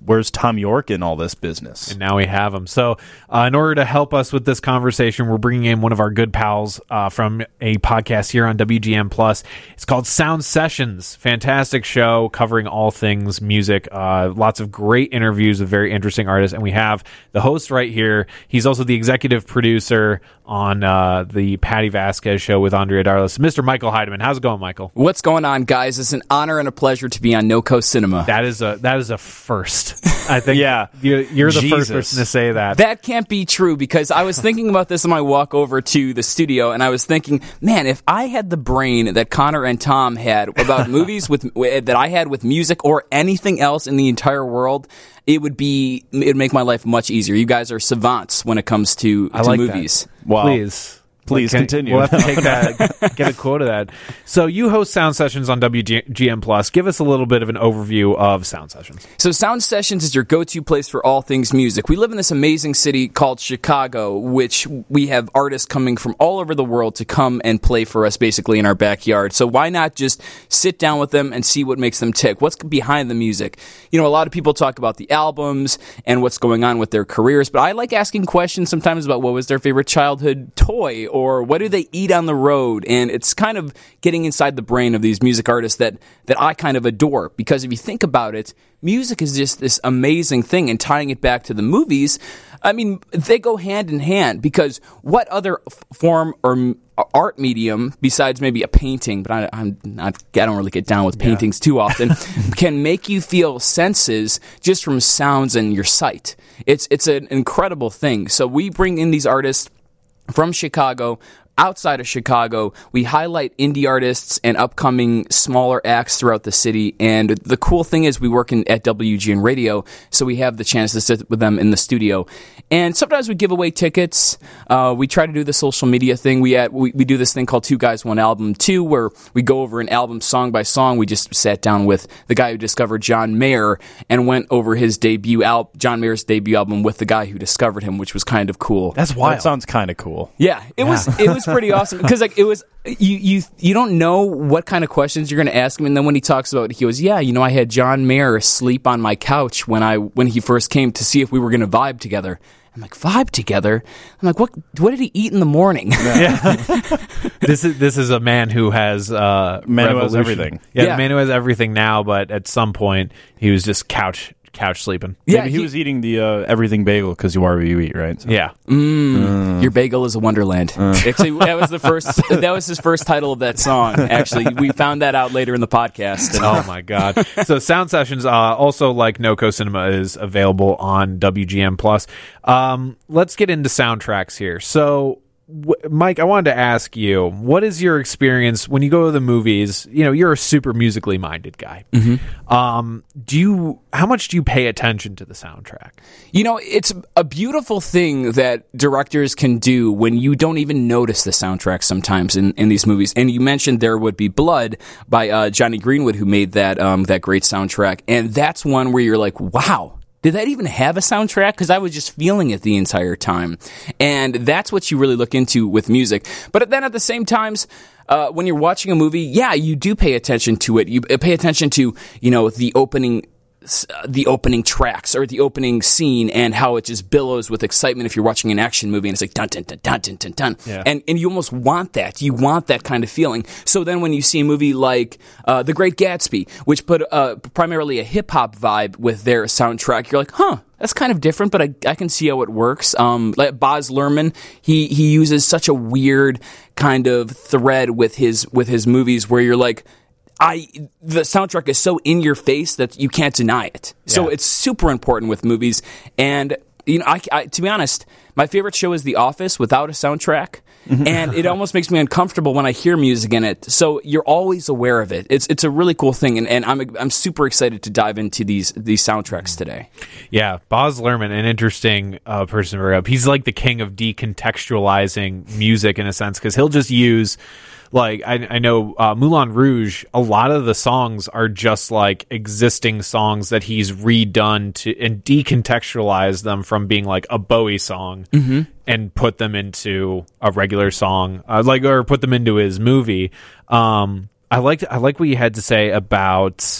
where's Tom York in all this business? And now we have him. So uh, in order to help us with this conversation, we're bringing in one of our good pals uh, from a podcast here on W G N Plus. It's called Sound Sessions. Fantastic show covering all things music. Uh, lots of great interviews with very interesting artists. And we have the host right here. He's also the executive producer on uh, the Patty Vasquez show with Andrea Darlis. Mister Michael Heidemann. How's it going, Michael? What's going on, guys? It's an honor and a pleasure to be on NoCo Cinema. That is a that is a first. I think yeah. you, you're the Jesus. first person to say that. That can't be true, because I was thinking about this on my walk over to the studio, and I was thinking, man, if I had the brain that Connor and Tom had about movies with that I had with music or anything else in the entire world, it would be it would make my life much easier. You guys are savants when it comes to, I to like movies. That. Wow. Please. Please Can- continue. We'll have to take that, get a quote of that. So you host Sound Sessions on W G N Plus. Give us a little bit of an overview of Sound Sessions. So Sound Sessions is your go-to place for all things music. We live in this amazing city called Chicago, which we have artists coming from all over the world to come and play for us basically in our backyard. So why not just sit down with them and see what makes them tick? What's behind the music? You know, a lot of people talk about the albums and what's going on with their careers, but I like asking questions sometimes about what was their favorite childhood toy, or what do they eat on the road? And it's kind of getting inside the brain of these music artists that, that I kind of adore. Because if you think about it, music is just this amazing thing. And tying it back to the movies, I mean, they go hand in hand. Because what other f- form or m- art medium, besides maybe a painting, but I, I'm not, I don't really get down with paintings yeah. too often, can make you feel senses just from sounds and your sight? It's, it's an incredible thing. So we bring in these artists from Chicago, outside of Chicago. We highlight indie artists and upcoming smaller acts throughout the city. And the cool thing is we work in, at W G N Radio, so we have the chance to sit with them in the studio. And sometimes we give away tickets. Uh, we try to do the social media thing. We, at, we we do this thing called Two Guys, One Album Two, where we go over an album song by song. We just sat down with the guy who discovered John Mayer and went over his debut al- John Mayer's debut album with the guy who discovered him, which was kind of cool. That's wild. That sounds kind of cool. Yeah, it yeah. was it was pretty awesome, because like it was you you you don't know what kind of questions you're going to ask him, and then when he talks about it, he goes, yeah, you know, I had John Mayer sleep on my couch when I when he first came to see if we were going to vibe together. I'm like, vibe together? I'm like, what What did he eat in the morning? Yeah. this is this is a man who has uh, man who has revolution. everything. Yeah, Yeah. the man who has everything now, but at some point he was just couch couch sleeping. Yeah, Maybe he, he- was eating the uh, everything bagel because you are what you eat, right? So. Yeah. Mm, Your bagel is a wonderland. Actually, that was the first. That was his first title of that song. Actually, we found that out later in the podcast. And, Oh my god! So Sound Sessions, uh, also like NoCo Cinema, is available on W G N Plus. Um, let's get into soundtracks here. So, w- Mike, I wanted to ask you, what is your experience when you go to the movies? You know, you're a super musically minded guy. Mm-hmm. Um, do you? How much do you pay attention to the soundtrack? You know, it's a beautiful thing that directors can do when you don't even notice the soundtrack sometimes in, in these movies. And you mentioned There Would Be Blood by uh, Johnny Greenwood, who made that um, that great soundtrack. And that's one where you're like, wow, did that even have a soundtrack? Because I was just feeling it the entire time. And that's what you really look into with music. But then at the same times, uh, when you're watching a movie, yeah, you do pay attention to it. You pay attention to, you know, the opening the opening tracks or the opening scene and how it just billows with excitement if you're watching an action movie and it's like dun dun dun dun dun dun dun. Yeah. And and you almost want that. You want that kind of feeling. So then when you see a movie like uh, The Great Gatsby, which put uh, primarily a hip hop vibe with their soundtrack, you're like, huh, that's kind of different, but I, I can see how it works. Um, like Baz Luhrmann, he he uses such a weird kind of thread with his with his movies where you're like, I the soundtrack is so in your face that you can't deny it. So Yeah. it's super important with movies. And you know, I, I, to be honest, my favorite show is The Office without a soundtrack, and it almost makes me uncomfortable when I hear music in it. So you're always aware of it. It's it's a really cool thing, and, and I'm I'm super excited to dive into these these soundtracks today. Yeah, Baz Luhrmann, an interesting uh, person to bring up. He's like the king of decontextualizing music in a sense, because he'll just use, like, I, I know uh, Moulin Rouge, a lot of the songs are just like existing songs that he's redone to and decontextualize them from being like a Bowie song mm-hmm. and put them into a regular song, uh, like, or put them into his movie. Um, I liked I like what you had to say about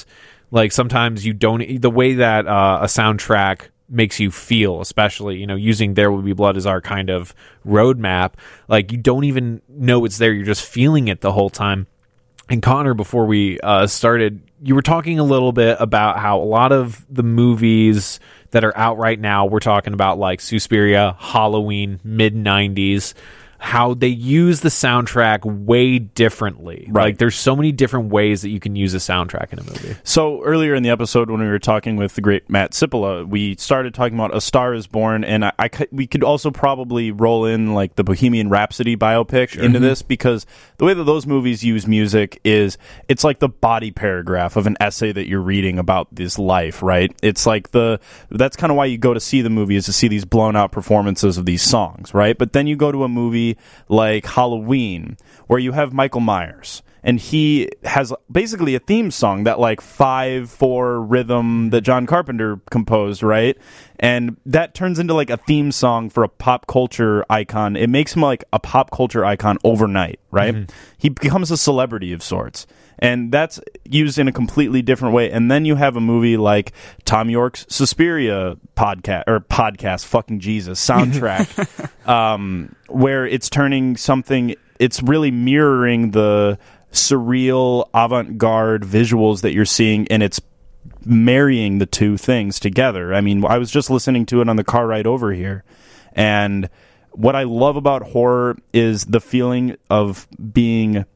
Like sometimes you don't, the way that uh, a soundtrack makes you feel, especially, you know, using There Will Be Blood as our kind of roadmap, like you don't even know it's there. You're just feeling it the whole time. And Connor, before we uh, started, you were talking a little bit about how a lot of the movies that are out right now, we're talking about like Suspiria, Halloween, mid nineties, how they use the soundtrack way differently. Right. Like there's so many different ways that you can use a soundtrack in a movie. So earlier in the episode when we were talking with the great Matt Cipolla, we started talking about A Star Is Born, and I, I we could also probably roll in like the Bohemian Rhapsody biopic sure. into mm-hmm. this, because the way that those movies use music is it's like the body paragraph of an essay that you're reading about this life, right? It's like the that's kind of why you go to see the movie, is to see these blown out performances of these songs, right? But then you go to a movie like Halloween, where you have Michael Myers, and he has basically a theme song, that like five four rhythm that John Carpenter composed, right? And that turns into like a theme song for a pop culture icon. It makes him like a pop culture icon overnight, right? Mm-hmm. He becomes a celebrity of sorts. And that's used in a completely different way. And then you have a movie like Tom York's Suspiria podcast, or podcast, fucking Jesus, soundtrack, um, where it's turning something, it's really mirroring the surreal, avant-garde visuals that you're seeing, and it's marrying the two things together. I mean, I was just listening to it on the car ride over here, and what I love about horror is the feeling of being...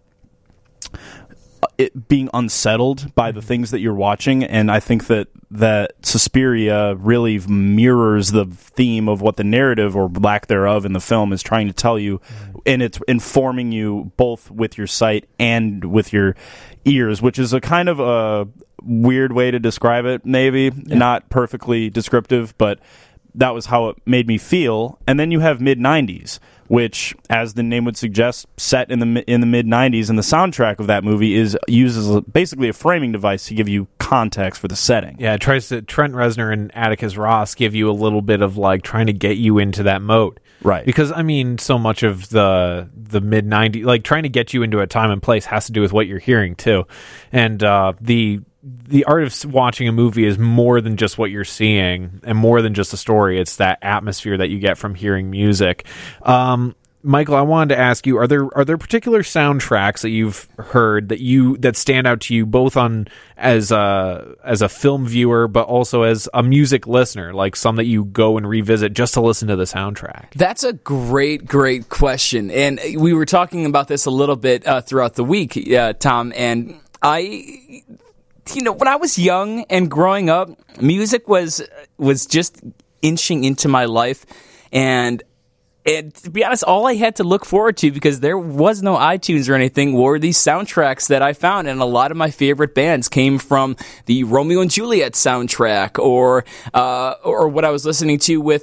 it being unsettled by the things that you're watching, and I think that that Suspiria really mirrors the theme of what the narrative, or lack thereof, in the film is trying to tell you, and it's informing you both with your sight and with your ears, which is a kind of a weird way to describe it, maybe yeah. not perfectly descriptive, but that was how it made me feel. And then you have mid nineties, which, as the name would suggest, set in the in the mid nineties, and the soundtrack of that movie is uses a, basically a framing device to give you context for the setting. Yeah, it tries to, Trent Reznor and Atticus Ross give you a little bit of like trying to get you into that mode. Right. Because, I mean, so much of the the mid nineties, like trying to get you into a time and place has to do with what you're hearing too. And uh, the the art of watching a movie is more than just what you're seeing, and more than just a story. It's that atmosphere that you get from hearing music. Um, Michael, I wanted to ask you: Are there are there particular soundtracks that you've heard that you that stand out to you, both on as a as a film viewer, but also as a music listener? Like some that you go and revisit just to listen to the soundtrack. That's a great, great question, and we were talking about this a little bit uh, throughout the week, uh, Tom, and I. You know, when I was young and growing up, music was was just inching into my life, and and to be honest, all I had to look forward to, because there was no iTunes or anything, were these soundtracks that I found, and a lot of my favorite bands came from the Romeo and Juliet soundtrack, or uh, or what I was listening to with.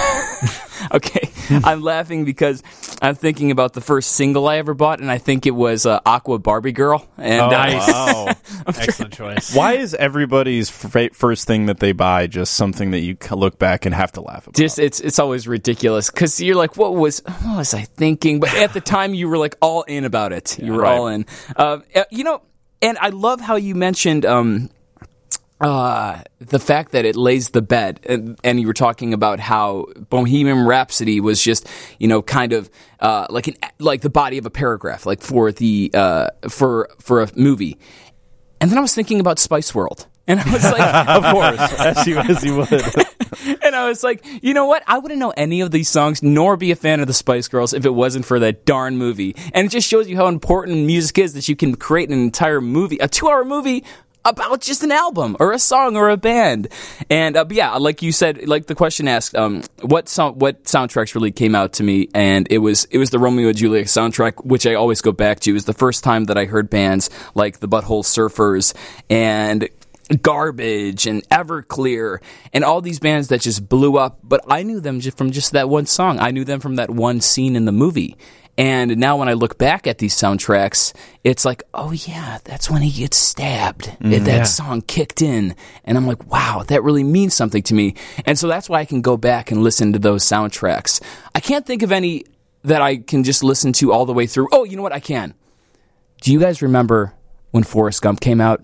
Okay, I'm laughing because I'm thinking about the first single I ever bought, and I think it was uh, Aqua Barbie Girl. And, oh, nice. Wow. Excellent choice. Why is everybody's f- first thing that they buy just something that you look back and have to laugh about? Just it's it's always ridiculous, because you're like, what was what was I thinking? But at the time, you were like all in about it. You yeah, were right. all in. Uh, you know, and I love how you mentioned. Um, Uh, the fact that it lays the bed, and, and you were talking about how Bohemian Rhapsody was just, you know, kind of uh, like an like the body of a paragraph, like for the uh, for for a movie. And then I was thinking about Spice World, and I was like, of course, as you as you would. And I was like, you know what? I wouldn't know any of these songs, nor be a fan of the Spice Girls, if it wasn't for that darn movie. And it just shows you how important music is, that you can create an entire movie, a two-hour movie, about just an album or a song or a band. And uh, but yeah, like you said, like the question asked, um, what so- what soundtracks really came out to me, and it was it was the Romeo and Juliet soundtrack, which I always go back to. It was the first time that I heard bands like the Butthole Surfers and Garbage and Everclear and all these bands that just blew up, but I knew them just from just that one song. I knew them from that one scene in the movie. And now when I look back at these soundtracks, it's like, oh yeah, that's when he gets stabbed. Mm, that yeah. song kicked in. And I'm like, wow, that really means something to me. And so that's why I can go back and listen to those soundtracks. I can't think of any that I can just listen to all the way through. Oh, you know what? I can. Do you guys remember when Forrest Gump came out?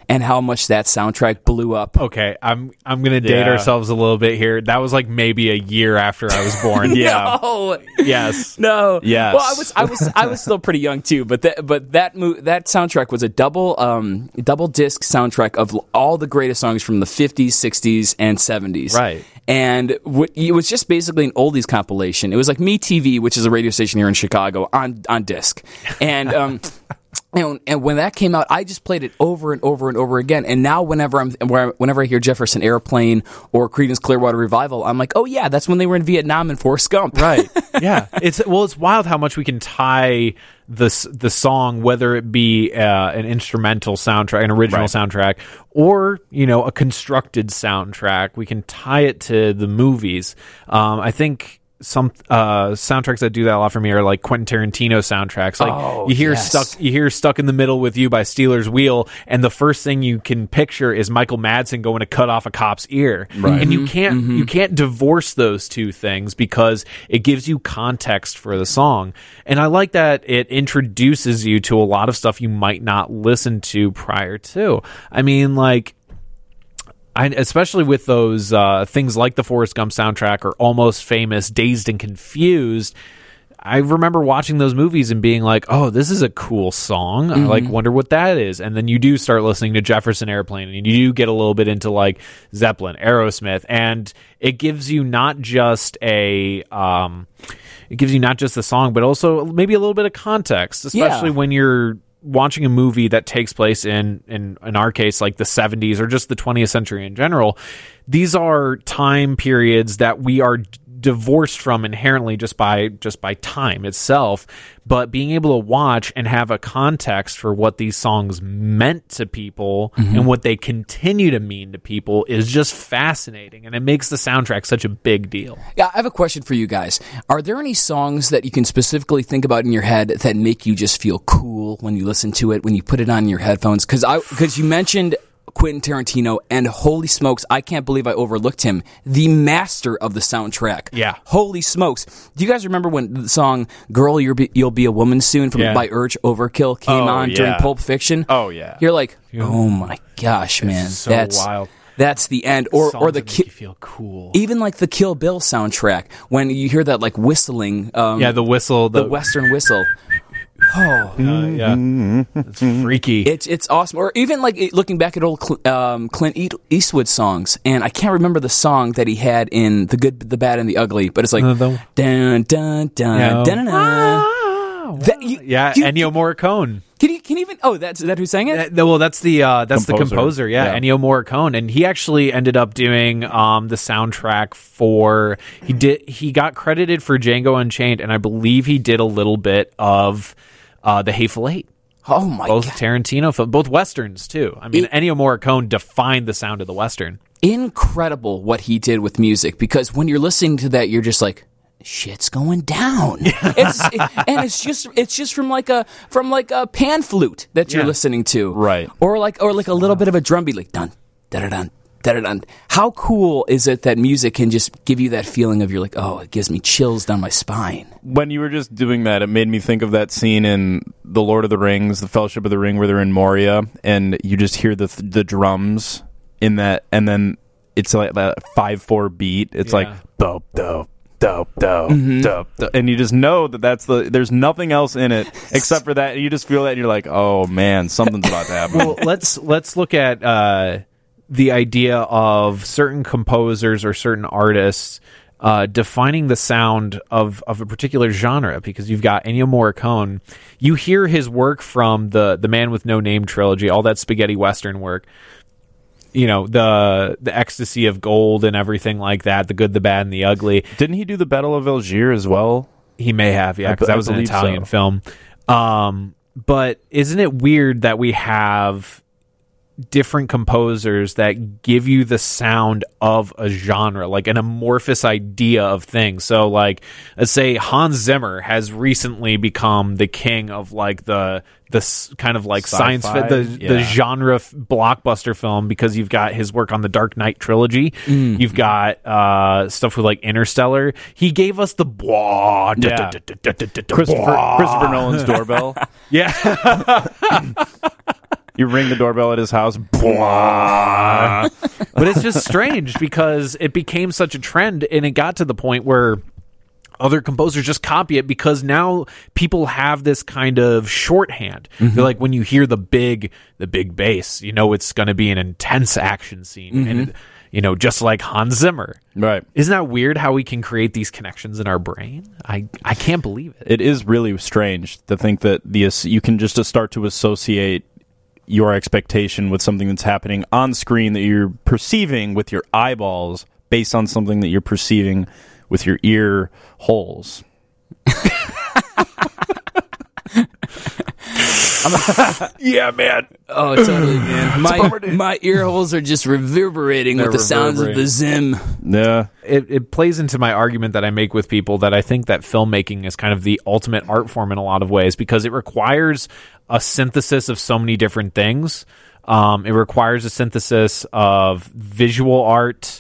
and how much that soundtrack blew up. Okay, I'm I'm gonna date Yeah. ourselves a little bit here. That was like maybe a year after I was born. Yeah. No. Yes. No. Yes. Well, I was, I was, I was still pretty young too. But that, but that, mo- that soundtrack was a double, um, double disc soundtrack of l- all the greatest songs from the fifties, sixties, and seventies. Right. And w- it was just basically an oldies compilation. It was like Me T V, which is a radio station here in Chicago, on on disc. And um, and, and when that came out, I just played it over and over and over again. And now, whenever I'm whenever I hear Jefferson Airplane or Creedence Clearwater Revival, I'm like, oh yeah, that's when they were in Vietnam and Forrest Gump. Right. Yeah. It's well, it's wild how much we can tie the s- the song, whether it be uh, an instrumental soundtrack, an original Right. soundtrack, or you know a constructed soundtrack. We can tie it to the movies. Um, I think. Some uh, soundtracks that do that a lot for me are like Quentin Tarantino soundtracks. Like Oh, you hear yes. stuck, you hear "Stuck in the Middle with You" by Steelers Wheel, and the first thing you can picture is Michael Madsen going to cut off a cop's ear, Right. and you can't you can't divorce those two things because it gives you context for the song. And I like that it introduces you to a lot of stuff you might not listen to prior to. I mean, like. I, especially with those uh, things like the Forrest Gump soundtrack or Almost Famous, Dazed and Confused, I remember watching those movies and being like, oh, this is a cool song. I like wonder what that is. And then you do start listening to Jefferson Airplane and you do get a little bit into like Zeppelin, Aerosmith, and it gives you not just a um, it gives you not just the song, but also maybe a little bit of context, especially Yeah. when you're watching a movie that takes place in, in in our case, like the seventies or just the twentieth century in general. These are time periods that we are d- divorced from inherently just by just by time itself, but being able to watch and have a context for what these songs meant to people and what they continue to mean to people is just fascinating, and it makes the soundtrack such a big deal. Yeah, I have a question for you guys. Are there any songs that you can specifically think about in your head that make you just feel cool when you listen to it, when you put it on your headphones? Because I, because you mentioned Quentin Tarantino, and holy smokes, I can't believe I overlooked him. The master of the soundtrack. Yeah. Holy smokes. Do you guys remember when the song Girl, You'll Be, You'll Be a Woman Soon from Yeah. by Urge Overkill came Oh, on yeah. during Pulp Fiction? Oh, yeah. You're like, oh my gosh, man. so that's wild. That's the end. Or Songs or the that make ki- you feel cool. even like the Kill Bill soundtrack, when you hear that like whistling, um, Yeah, the whistle, the the, Western whistle. Oh, uh, yeah, it's freaky. it's it's awesome. Or even like it- looking back at old Cl- um, Clint E- Eastwood songs, and I can't remember the song that he had in The Good, the Bad, and the Ugly, but it's like Uh, the- dun dun dun Yeah. dun dun. dun. That, you, yeah, you, Ennio Morricone. Can you can you even? Oh, that's is that who sang it? Uh, th- well, that's the uh, that's the Composer. composer, yeah, Yeah. Ennio Morricone, and he actually ended up doing um, the soundtrack for. He did. He got credited for Django Unchained, and I believe he did a little bit of uh, the Hateful Eight. Oh my Both god! Tarantino, film, both westerns too. I mean, It- Ennio Morricone defined the sound of the western. Incredible what he did with music, because when you're listening to that, you're just like, shit's going down. It's, it- and it's just it's just from like a from like a pan flute that you're Yeah. listening to, Right. Or like or like a little bit of a drum beat, like dun da da dun da da dun. How cool is it that music can just give you that feeling of you're like, oh, it gives me chills down my spine. When you were just doing that, it made me think of that scene in The Lord of the Rings, The Fellowship of the Ring, where they're in Moria, and you just hear the the drums in that, and then it's like that five four beat. It's Yeah. like dope dope dope dope Mm-hmm. dope, dope, and you just know that that's the. There's nothing else in it except for that. And you just feel that, and you're like, oh man, something's about to happen. Well, let's let's look at uh, the idea of certain composers or certain artists uh, defining the sound of, of a particular genre, because you've got Ennio Morricone. You hear his work from the the Man with No Name trilogy, all that spaghetti western work. You know, the the ecstasy of gold and everything like that, the good, the bad, and the ugly. Didn't he do the Battle of Algiers as well? He may have, yeah, I because b- that I was an believe Italian so. film. Um, but isn't it weird that we have different composers that give you the sound of a genre, like an amorphous idea of things? So, like, let's say Hans Zimmer has recently become the king of like the the s- kind of like Sci-fi? science fi- the the Yeah. genre f- blockbuster film, because you've got his work on the Dark Knight trilogy. You've got uh, stuff with like Interstellar. He gave us the blah, da- Yeah. da- da- da- da- da- da- Christopher blah. Christopher Nolan's Doorbell. Yeah. You ring the doorbell at his house. But it's just strange because it became such a trend, and it got to the point where other composers just copy it because now people have this kind of shorthand. Mm-hmm. They're like, when you hear the big, the big bass, you know it's going to be an intense action scene, mm-hmm. and you know, just like Hans Zimmer. Right? Isn't that weird how we can create these connections in our brain? I I can't believe it. It is really strange to think that the you can just start to associate your expectation with something that's happening on screen that you're perceiving with your eyeballs based on something that you're perceiving with your ear holes. Yeah, man. Oh, totally, man. My, my ear holes are just reverberating They're with the sounds of the Zim. Yeah. It, it plays into my argument that I make with people that I think that filmmaking is kind of the ultimate art form in a lot of ways because it requires a synthesis of so many different things. Um, it requires a synthesis of visual art,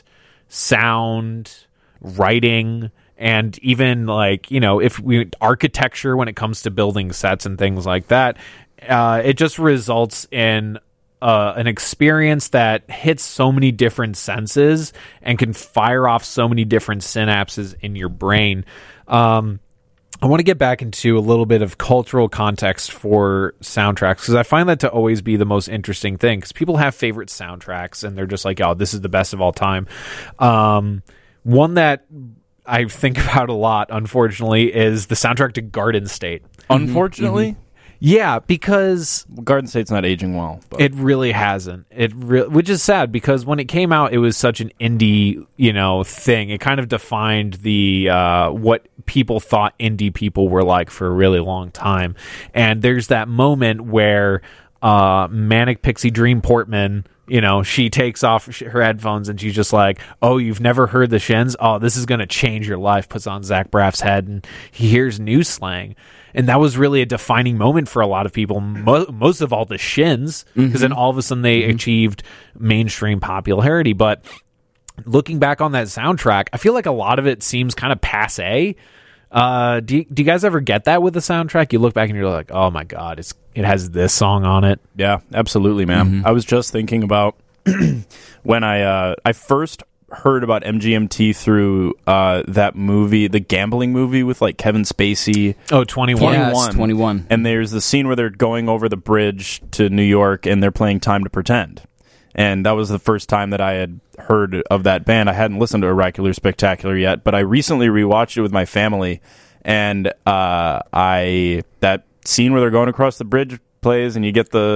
sound, writing, and even like, you know, if we architecture when it comes to building sets and things like that. Uh, it just results in uh, an experience that hits so many different senses and can fire off so many different synapses in your brain. Um, I want to get back into a little bit of cultural context for soundtracks because I find that to always be the most interesting thing because people have favorite soundtracks and they're just like, oh, this is the best of all time. Um, one that I think about a lot, unfortunately, is the soundtrack to Garden State. Unfortunately? Mm-hmm. Yeah, because Garden State's not aging well. But. It really hasn't. It re- which is sad because when it came out, it was such an indie, you know, thing. It kind of defined the uh, what people thought indie people were like for a really long time. And there's that moment where uh, Manic Pixie Dream Portman, you know, she takes off her headphones and she's just like, oh, you've never heard the Shins? Oh, this is going to change your life. Puts on Zach Braff's head and he hears new slang. And that was really a defining moment for a lot of people, mo- most of all the Shins, because mm-hmm. then all of a sudden they mm-hmm. achieved mainstream popularity. But looking back on that soundtrack, I feel like a lot of it seems kind of passé. Uh, do you, do you guys ever get that with the soundtrack? You look back and you're like, oh my God, it's it has this song on it. Yeah, absolutely, man. Mm-hmm. I was just thinking about when I uh, I first heard about M G M T through uh, that movie, the gambling movie with like Kevin Spacey. Oh, twenty-one. Yes, twenty-one. And there's the scene where they're going over the bridge to New York and they're playing Time to Pretend. And that was the first time that I had heard of that band. I hadn't listened to Oracular Spectacular yet, but I recently rewatched it with my family, and uh, I that scene where they're going across the bridge plays, and you get the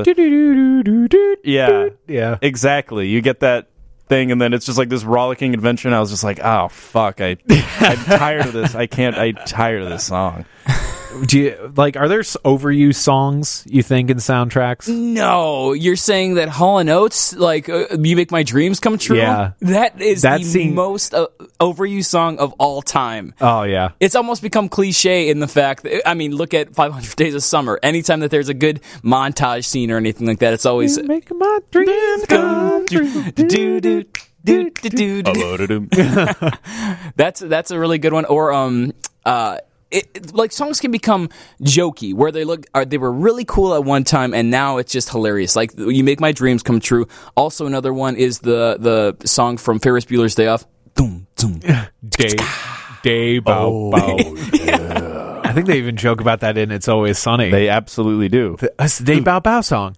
yeah, yeah, exactly. You get that thing, and then it's just like this rollicking adventure. And I was just like, oh fuck, I I'm tired of this. I can't. I'm tired of this song. Do you like? Are there overused songs you think in soundtracks? No, you're saying that Hall and Oates, like uh, "You Make My Dreams Come True." Yeah, that is that the scene... most uh, overused song of all time. Oh yeah, it's almost become cliche in the fact that, I mean, look at five hundred Days of Summer. Anytime that there's a good montage scene or anything like that, it's always you make my dreams come true. Do do do do do. That's that's a really good one. Or um uh. It, it, like songs can become jokey where they look are, they were really cool at one time and now it's just hilarious. Like You Make My Dreams Come True. Also another one is the the song from Ferris Bueller's Day Off. Doom, doom. Day Day Bow oh, Bow. Yeah. I think they even joke about that in It's Always Sunny. They absolutely do. The, that's the Day Bow Bow song.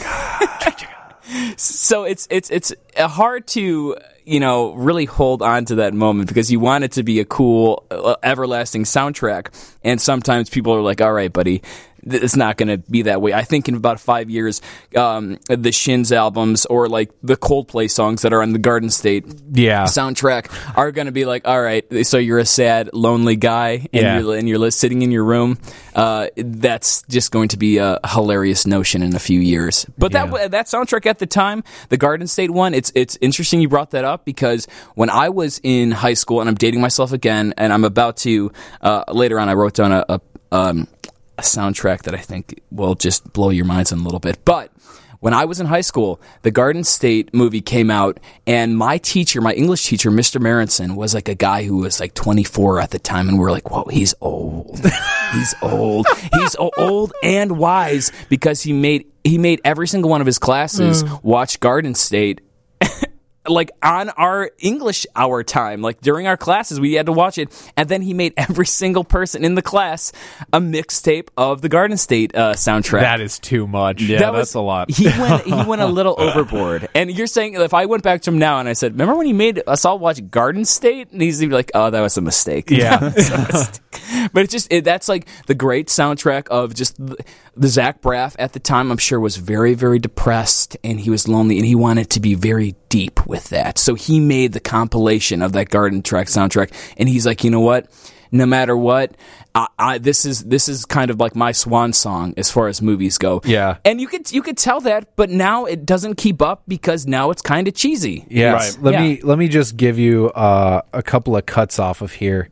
So it's it's it's hard to, you know, really hold on to that moment because you want it to be a cool, uh, everlasting soundtrack. And sometimes people are like, all right, buddy, th- it's not going to be that way. I think in about five years, um, the Shins albums or like the Coldplay songs that are on the Garden State yeah. soundtrack are going to be like, all right, so you're a sad, lonely guy and, yeah. you're, and you're sitting in your room. Uh, that's just going to be a hilarious notion in a few years. But yeah. that that soundtrack at the time, the Garden State one, it's it's interesting you brought that up because when I was in high school, and I'm dating myself again, and I'm about to, uh, later on I wrote down a, a, um, a soundtrack that I think will just blow your minds in a little bit. But when I was in high school, the Garden State movie came out, and my teacher, my English teacher, Mister Marinson, was like a guy who was like twenty-four at the time, and we we're like, whoa, he's old. He's old. He's o- old and wise because he made he made every single one of his classes mm. watch Garden State. Like on our English hour time, like during our classes, we had to watch it. And then he made every single person in the class a mixtape of the Garden State uh, soundtrack. That is too much. Yeah, that that's was, a lot. He went, he went a little overboard. And you're saying if I went back to him now and I said, remember when he made us all watch Garden State? And he's like, oh, that was a mistake. Yeah. a mistake. But it's just, it, that's like the great soundtrack of just the, the Zach Braff at the time, I'm sure, was very, very depressed and he was lonely and he wanted to be very deep with that. So he made the compilation of that Garden Track soundtrack, and he's like, you know what? No matter what, I, I, this is this is kind of like my swan song as far as movies go. Yeah, and you could you could tell that, but now it doesn't keep up because now it's kind of cheesy. Yes. Right. Let yeah. me let me just give you uh, a couple of cuts off of here.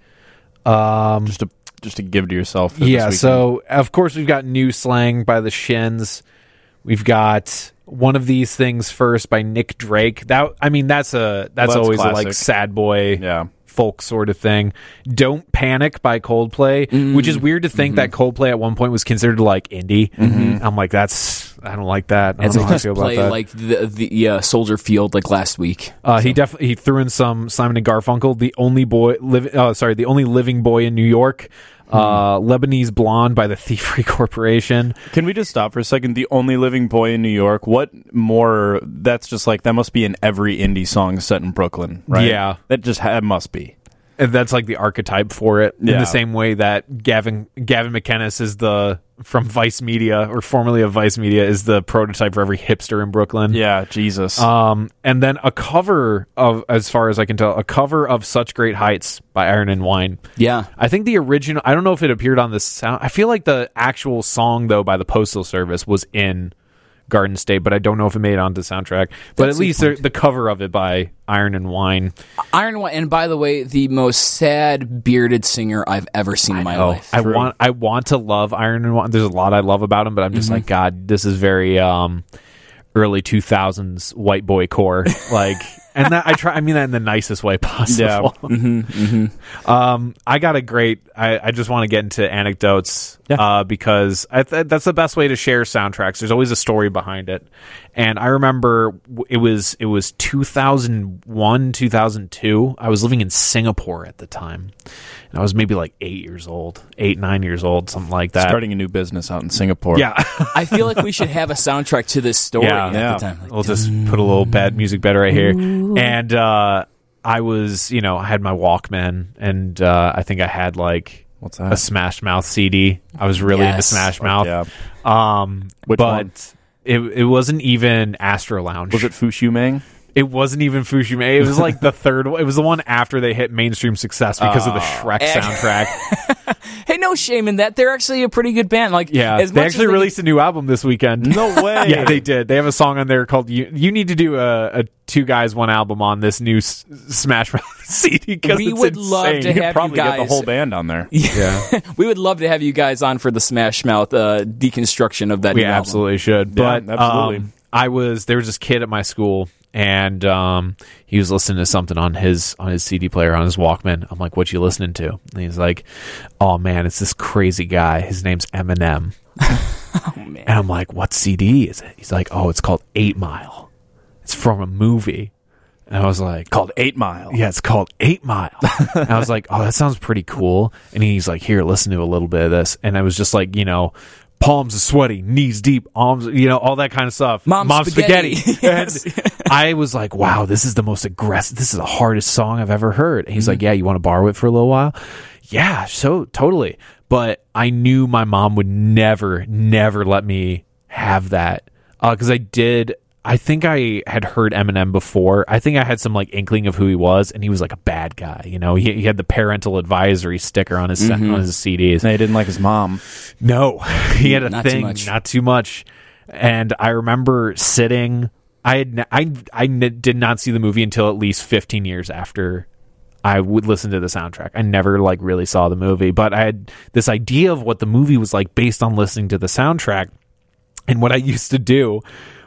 Um, just to just to give to yourself. For yeah. This so of course we've got New Slang by the Shins. We've got One of These Things First by Nick Drake. That I mean, that's a that's, that's always classic. A like sad boy yeah. folk sort of thing. Don't Panic by Coldplay, mm. which is weird to think mm-hmm. that Coldplay at one point was considered like indie. Mm-hmm. I'm like, that's I don't like that. I don't it's know how I just feel play about that. Like the the uh, Soldier Field like last week. Uh, so. He definitely he threw in some Simon and Garfunkel, the only boy live. Uh, sorry, the only living boy in New York. Uh, Lebanese Blonde by the Thievery Corporation. Can we just stop for a second? The only living boy in New York. What more? That's just like that must be in every indie song set in Brooklyn, right? Yeah, that just ha- must be. And that's like the archetype for it. Yeah. In the same way that Gavin Gavin McInnes is the from Vice Media, or formerly of Vice Media, is the prototype for every hipster in Brooklyn. Yeah, Jesus. Um, and then a cover of, as far as I can tell, a cover of Such Great Heights by Iron and Wine. Yeah. I think the original, I don't know if it appeared on this sound. I feel like the actual song, though, by the Postal Service was in Garden State, but I don't know if it made it onto the soundtrack. But That's at least the cover of it by Iron and Wine. Iron and Wine, and by the way, the most sad bearded singer I've ever seen I in my know. life. I want, I want to love Iron and Wine. There's a lot I love about him, but I'm just mm-hmm. like, God, this is very um, early two thousands white boy core, like. And that I try. I mean that in the nicest way possible. Yeah. Mm-hmm, mm-hmm. Um, I got a great. I, I just want to get into anecdotes yeah. uh, because I th- that's the best way to share soundtracks. There's always a story behind it. And I remember it was it was two thousand one, two thousand two. I was living in Singapore at the time. And I was maybe like eight years old, eight, nine years old, something like that. Starting a new business out in Singapore. Yeah. I feel like we should have a soundtrack to this story yeah, at yeah. the time. Like, we'll just put a little bad music bed right here. And uh, I was, you know, I had my Walkman, and uh, I think I had like What's that? a Smash Mouth C D. I was really yes. into Smash Mouth. Yeah. Um, Which but one? It, it wasn't even Astro Lounge. Was it Fushumang? It wasn't even Fushime. It was like the third one. It was the one after they hit mainstream success because oh. of the Shrek soundtrack. Hey, no shame in that. They're actually a pretty good band. Like, yeah, as they much actually as they released get... a new album this weekend. No way. Yeah, they did. They have a song on there called "You." You need to do a, a two guys one album on this new S- Smash Mouth C D because we it's would insane. love to you have probably you guys get the whole band on there. Yeah, we would love to have you guys on for the Smash Mouth uh, deconstruction of that. We new absolutely album. should. Yeah, But absolutely. Um, I was there was this kid at my school. And um, he was listening to something on his on his C D player on his Walkman. I'm like, "What you listening to?" And he's like, "Oh man, it's this crazy guy. His name's Eminem." Oh man! And I'm like, "What C D is it?" He's like, "Oh, it's called Eight Mile. It's from a movie." And I was like, "Called Eight Mile." Yeah, it's called Eight Mile. And I was like, "Oh, that sounds pretty cool." And he's like, "Here, listen to a little bit of this." And I was just like, you know. Palms are sweaty, knees deep, arms, you know, all that kind of stuff. Mom, Mom spaghetti. spaghetti. Yes. And I was like, wow, this is the most aggressive, this is the hardest song I've ever heard. And he's mm-hmm. like, yeah, you want to borrow it for a little while? Yeah, so totally. But I knew my mom would never, never let me have that. Because uh, I did, I think I had heard Eminem before. I think I had some like inkling of who he was, and he was like a bad guy. You know, he, he had the parental advisory sticker on his mm-hmm. on his C Ds. And he didn't like his mom. No, he had a not thing, too much. not too much. And I remember sitting. I had I I did not see the movie until at least fifteen years after I would listen to the soundtrack. I never like really saw the movie, but I had this idea of what the movie was like based on listening to the soundtrack. And what I used to do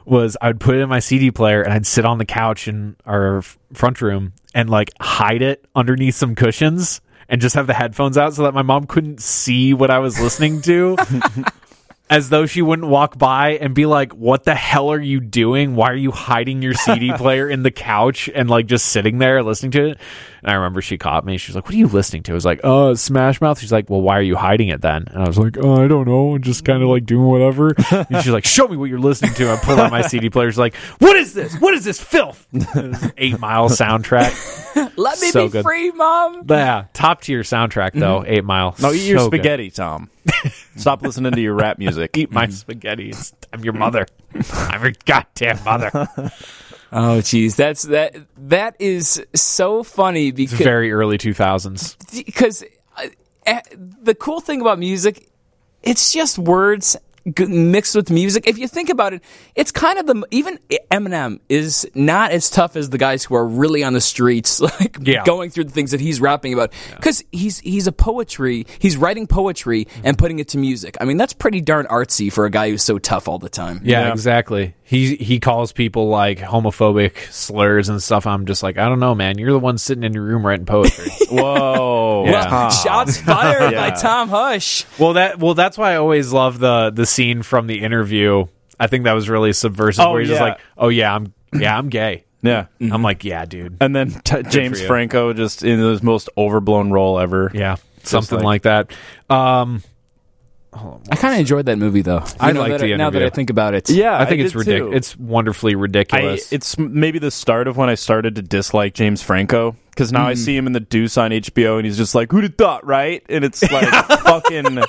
was I'd put it in my C D player and I'd sit on the couch in our f- front room and like hide it underneath some cushions and just have the headphones out so that my mom couldn't see what I was listening to. As though she wouldn't walk by and be like, what the hell are you doing? Why are you hiding your C D player in the couch and like just sitting there listening to it? And I remember she caught me. She was like, what are you listening to? I was like, oh, Smash Mouth. She's like, well, why are you hiding it then? And I was like, oh, I don't know. I'm just kind of like doing whatever. And she's like, show me what you're listening to. I pulled out my C D player. She's like, what is this? What is this filth? Eight Mile soundtrack. Let me So be good. free, Mom. Yeah, top tier soundtrack though. Eight Mile. No, eat your So good. spaghetti, Tom. Stop listening to your rap music. Eat my spaghetti. It's, I'm your mother. I'm your goddamn mother. Oh, geez, that's that. That is so funny It's because very early two thousands. because uh, uh, the cool thing about music, it's just words g- mixed with music. If you think about it, it's kind of the even Eminem is not as tough as the guys who are really on the streets, like Yeah. going through the things that he's rapping about. Because he's he's a poetry, he's writing poetry and putting it to music. I mean, that's pretty darn artsy for a guy who's so tough all the time. Yeah, Yeah. exactly. He he calls people like homophobic slurs and stuff. I'm just like, I don't know, man. You're the one sitting in your room writing poetry. Whoa. Yeah. Well, shots fired Yeah. by Tom Hush. well, that well, that's why I always love the the scene from the interview. I think that was really subversive. Oh, where he's just yeah. like, oh yeah, I'm yeah, I'm gay. Yeah. I'm like, yeah, dude. And then t- James for you. Franco just in his most overblown role ever. Yeah, something like- like, that. Um, I kind of enjoyed that movie, though. I You know, liked that the Now that interview. I think about it. Yeah, I think it's did ridiculous. too. It's wonderfully I, ridiculous. it's maybe the start of when I started to dislike James Franco because now I see him in The Deuce on H B O and he's just like, who'd have thought, right? And it's like, fucking.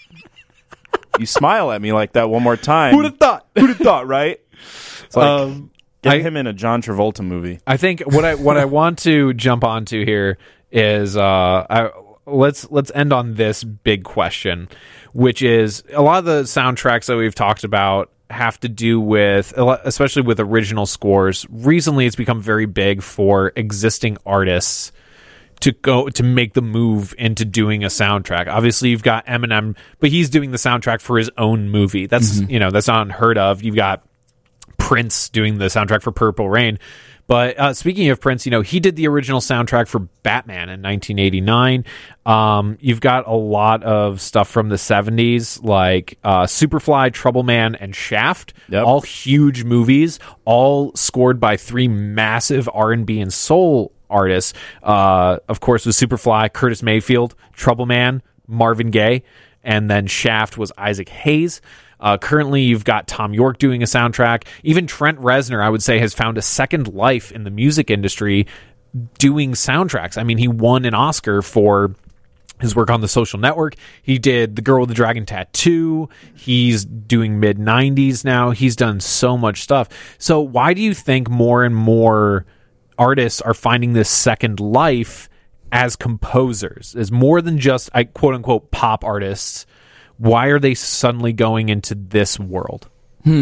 You smile at me like that one more time. Who'd have thought? Who'd have thought, right? It's like, um, get I- him in a John Travolta movie. I think what I what I want to jump onto here is uh, I, let's let's end on this big question, which is a lot of the soundtracks that we've talked about have to do with, especially with original scores. Recently, it's become very big for existing artists to go to make the move into doing a soundtrack. Obviously, you've got Eminem, but he's doing the soundtrack for his own movie. That's you know that's not unheard of. You've got Prince doing the soundtrack for Purple Rain. But uh, speaking of Prince, you know, he did the original soundtrack for Batman in nineteen eighty-nine. Um, you've got a lot of stuff from the seventies, like uh, Superfly, Trouble Man, and Shaft. Yep. All huge movies, all scored by three massive R and B and soul artists. Uh, of course, with Superfly, Curtis Mayfield, Trouble Man, Marvin Gaye, and then Shaft was Isaac Hayes. Uh, currently, you've got Tom York doing a soundtrack. Even Trent Reznor, I would say, has found a second life in the music industry doing soundtracks. I mean, he won an Oscar for his work on The Social Network. He did The Girl with the Dragon Tattoo. He's doing mid nineties now. He's done so much stuff. So why do you think more and more artists are finding this second life as composers, as more than just I quote unquote pop artists? Why are they suddenly going into this world?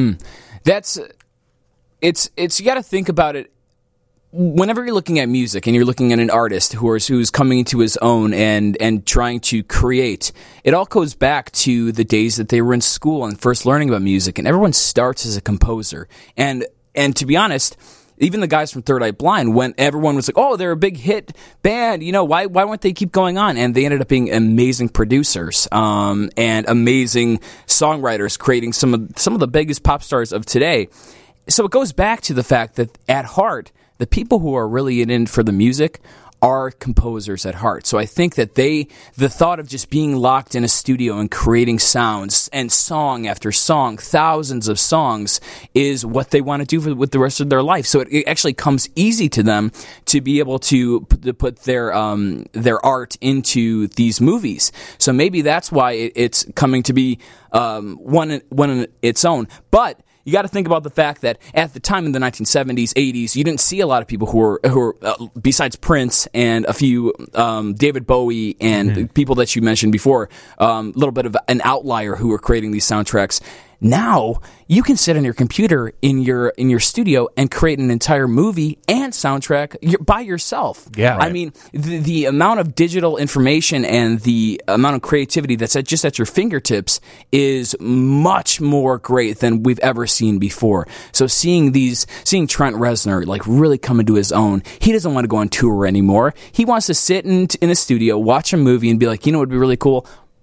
That's it's it's you got to think about it. Whenever you're looking at music and you're looking at an artist who is who's coming into his own and and trying to create, it all goes back to the days that they were in school and first learning about music. And everyone starts as a composer. And and to be honest, even the guys from Third Eye Blind, when everyone was like, "Oh, they're a big hit band," you know, why why won't they keep going on? And they ended up being amazing producers um, and amazing songwriters, creating some of some of the biggest pop stars of today. So it goes back to the fact that at heart, the people who are really in it for the music are composers at heart. So I think that they, the thought of just being locked in a studio and creating sounds and song after song, thousands of songs, is what they want to do for, with the rest of their life. So it, it actually comes easy to them to be able to put, to put their um, their art into these movies. So maybe that's why it, it's coming to be um, one one in its own. But you got to think about the fact that at the time in the nineteen seventies, eighties, you didn't see a lot of people who were, who were uh, besides Prince and a few um, David Bowie and mm-hmm. people that you mentioned before, a um, little bit of an outlier who were creating these soundtracks. now you can sit on your computer in your in your studio and create an entire movie and soundtrack y- by yourself. Yeah, I right. mean, the, the amount of digital information and the amount of creativity that's at, just at your fingertips is much more great than we've ever seen before. So seeing these, seeing Trent Reznor like really come into his own, he doesn't want to go on tour anymore. He wants to sit in in a studio, watch a movie, and be like, you know what would be really cool?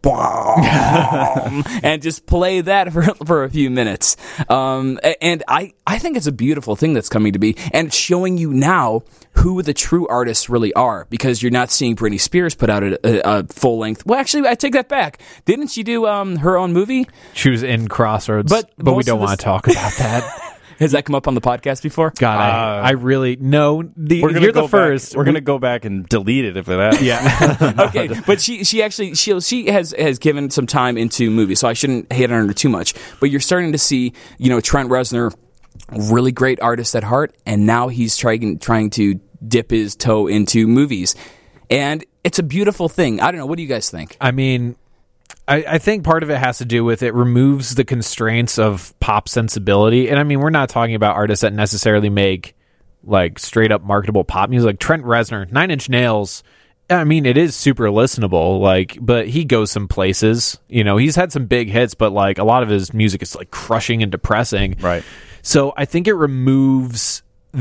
And just play that for for a few minutes. Um, and I, I think it's a beautiful thing that's coming to be, and it's showing you now who the true artists really are, because you're not seeing Britney Spears put out a, a, a full length. Well, actually, I take that back. Didn't she do um, her own movie? She was in Crossroads, But but, we most don't of want this- to talk about that. Has that come up on the podcast before? God, I, I really no. The, We're gonna you're go the first. Back, we're going to go back and delete it if that. Yeah. Okay, but she she actually she she has has given some time into movies, so I shouldn't hate on her too much. But you're starting to see, you know, Trent Reznor, really great artist at heart, and now he's trying trying to dip his toe into movies, and it's a beautiful thing. I don't know. What do you guys think? I mean, I, I think part of it has to do with it removes the constraints of pop sensibility. And I mean, we're not talking about artists that necessarily make like straight up marketable pop music. Like Trent Reznor, Nine Inch Nails, I mean, it is super listenable, like, but he goes some places. You know, he's had some big hits, but like a lot of his music is like crushing and depressing. Right. So I think it removes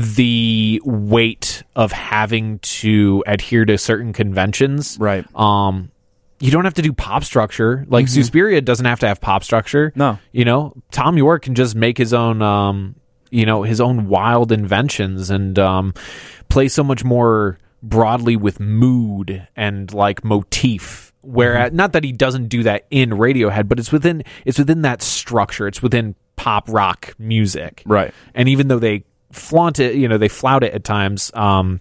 the weight of having to adhere to certain conventions. Right. Um, you don't have to do pop structure. Like Mm-hmm. Suspiria doesn't have to have pop structure. No. You know, Tom York can just make his own, um, you know, his own wild inventions and um, play so much more broadly with mood and like motif. Whereas, not that he doesn't do that in Radiohead, but it's within it's within that structure. It's within pop rock music, Right. And even though they flaunt it, you know, they flout it at times. Um,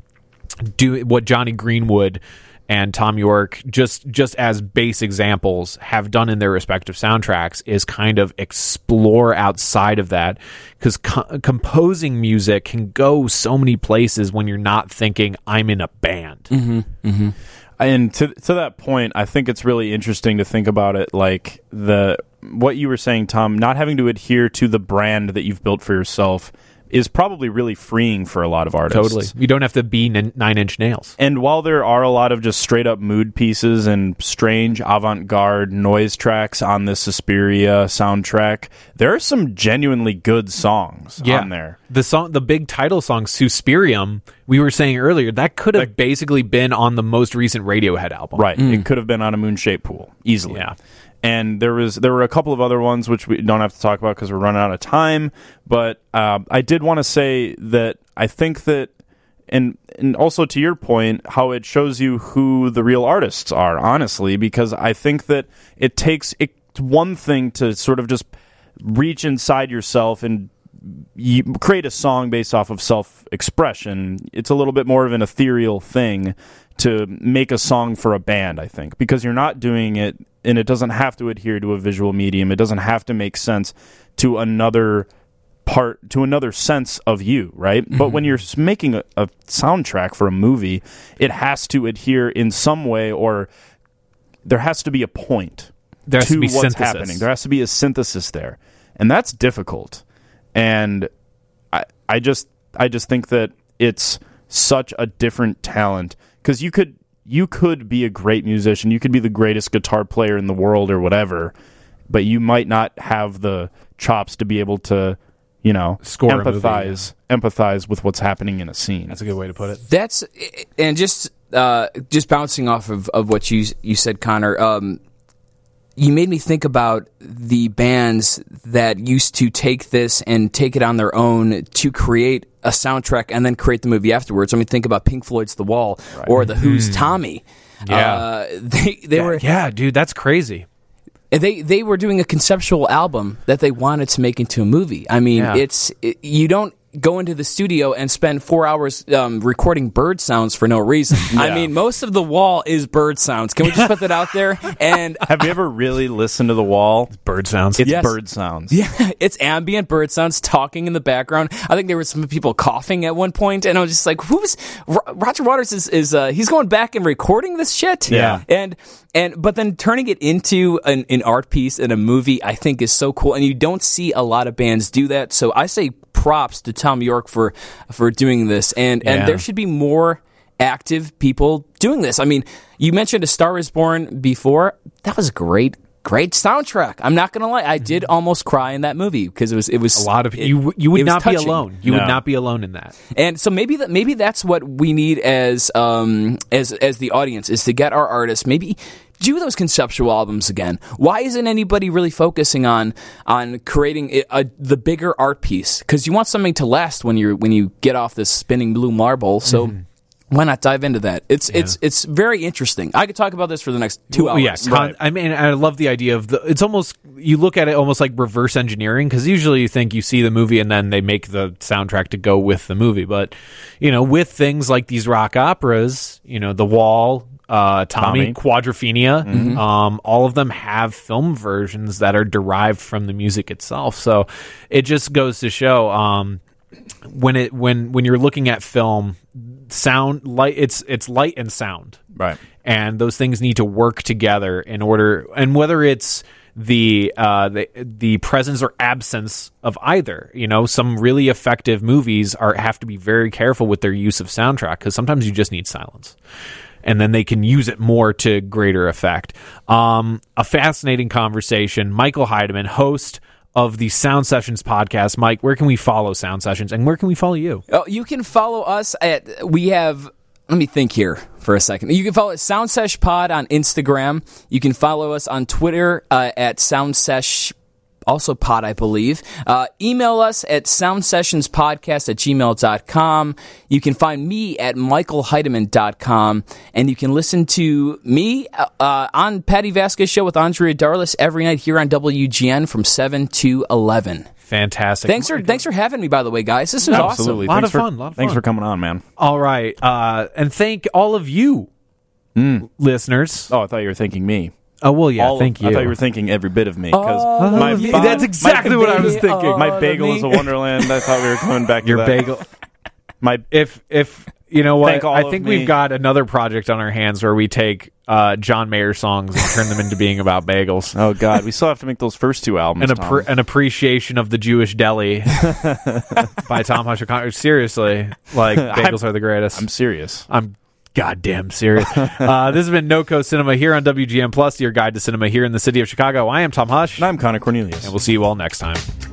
do what Johnny Greenwood and Tom York, just just as base examples, have done in their respective soundtracks, is kind of explore outside of that, because co- composing music can go so many places when you're not thinking I'm in a band. Mm-hmm. Mm-hmm. And to to that point, I think it's really interesting to think about it like the what you were saying, Tom, not having to adhere to the brand that you've built for yourself is probably really freeing for a lot of artists. Totally. You don't have to be n- Nine Inch Nails. And while there are a lot of just straight up mood pieces and strange avant-garde noise tracks on this Suspiria soundtrack, there are some genuinely good songs on there. The song, the big title song, Suspirium, we were saying earlier, that could have basically been on the most recent Radiohead album. Right. It could have been on a Moonshaped Pool, easily. Yeah. And there was there were a couple of other ones which we don't have to talk about because we're running out of time. But uh, I did want to say that I think that, and and also to your point, how it shows you who the real artists are, honestly, because I think that it takes it's one thing to sort of just reach inside yourself and you create a song based off of self-expression. It's a little bit more of an ethereal thing to make a song for a band, I think, because you're not doing it, and it doesn't have to adhere to a visual medium. It doesn't have to make sense to another part, to another sense of you, right? Mm-hmm. But when you're making a, a soundtrack for a movie, it has to adhere in some way, or there has to be a point There has to to be what's synthesis. happening. There has to be a synthesis there, and that's difficult. And I, I just, I just think that it's such a different talent, because you could, you could be a great musician, you could be the greatest guitar player in the world or whatever, but you might not have the chops to be able to, you know, Score a movie, empathize, empathize with what's happening in a scene. That's a good way to put it. That's and just uh, just bouncing off of, of what you you said, Connor. Um, you made me think about the bands that used to take this and take it on their own to create a soundtrack and then create the movie afterwards. I mean, think about Pink Floyd's The Wall right. or The Who's Tommy. Yeah, uh, they they yeah, were yeah, dude, that's crazy. They they were doing a conceptual album that they wanted to make into a movie. I mean, Yeah. it's it, you don't go into the studio and spend four hours um, recording bird sounds for no reason. I Yeah. mean, most of the wall is bird sounds. Can we just put that out there? And Have you ever really listened to the wall? Bird sounds. It's Yes. bird sounds. yeah, it's ambient bird sounds talking in the background. I think there were some people coughing at one point, and I was just like, "Who's Ro- Roger Waters? Is is uh, he's going back and recording this shit?" Yeah. and and but then turning it into an, an art piece in a movie, I think is so cool, and you don't see a lot of bands do that. So I say props to Tom York for for doing this, and Yeah. and there should be more active people doing this. I mean, you mentioned A Star Is Born before. That was great. Great soundtrack. I'm not gonna lie, I did almost cry in that movie because it was it was A lot of it- you. You would it was not be touching. alone. You No. would not be alone in that. And so maybe that maybe that's what we need as um as as the audience is to get our artists maybe do those conceptual albums again. Why isn't anybody really focusing on on creating a, a, the bigger art piece? Because you want something to last when you when you get off this spinning blue marble. So. Why not dive into that? It's it's it's very interesting. I could talk about this for the next two Well, hours. yeah, con- I mean, I love the idea of the. It's almost you look at it almost like reverse engineering because usually you think you see the movie and then they make the soundtrack to go with the movie. But you know, with things like these rock operas, you know, The Wall, uh, Tommy, Tommy. Quadrophenia, um, all of them have film versions that are derived from the music itself. So it just goes to show. Um, when it when when you're looking at film, sound light it's it's light and sound, Right. and those things need to work together in order, and whether it's the uh the the presence or absence of either, you know, some really effective movies are have to be very careful with their use of soundtrack because sometimes you just need silence and then they can use it more to greater effect. Um a fascinating conversation. Michael Heidemann, host of the Sound Sessions podcast. Mike, where can we follow Sound Sessions and where can we follow you? Oh, you can follow us at, we have, let me think here for a second. You can follow Sound Sesh Pod on Instagram. You can follow us on Twitter uh, at Sound Sesh, also pod, I believe. Uh, email us at soundsessionspodcast at gmail dot com. You can find me at michael heidemann dot com. And you can listen to me uh, on Patty Vasquez Show with Andrea Darlis every night here on W G N from seven to eleven. Fantastic. Thanks for thanks for having me, by the way, guys. This was Absolutely. awesome. Lot Thanks of for, fun, lot of Thanks fun. for coming on, man. All right. Uh, and thank all of you listeners. Oh, I thought you were thinking me. Oh, well, yeah, All of- thank you. I thought you were thinking every bit of me. Because All my of you. ba- That's exactly my what I was baby, thinking. all My of bagel me. is a wonderland. I thought we were coming back to Your that. bagel. My If, if, you know what? Thank all I of think me. we've got another project on our hands where we take uh, John Mayer songs and turn them into being about bagels. Oh God, we still have to make those first two albums. An, Tom. appre- an appreciation of the Jewish deli by Tom Hush O'Connor. Seriously, like bagels are the greatest. I'm serious. I'm goddamn serious. uh, this has been NoCo Cinema here on W G N Plus, your guide to cinema here in the city of Chicago. I am Tom Hush, And I'm Connor Cornelius. and we'll see you all next time.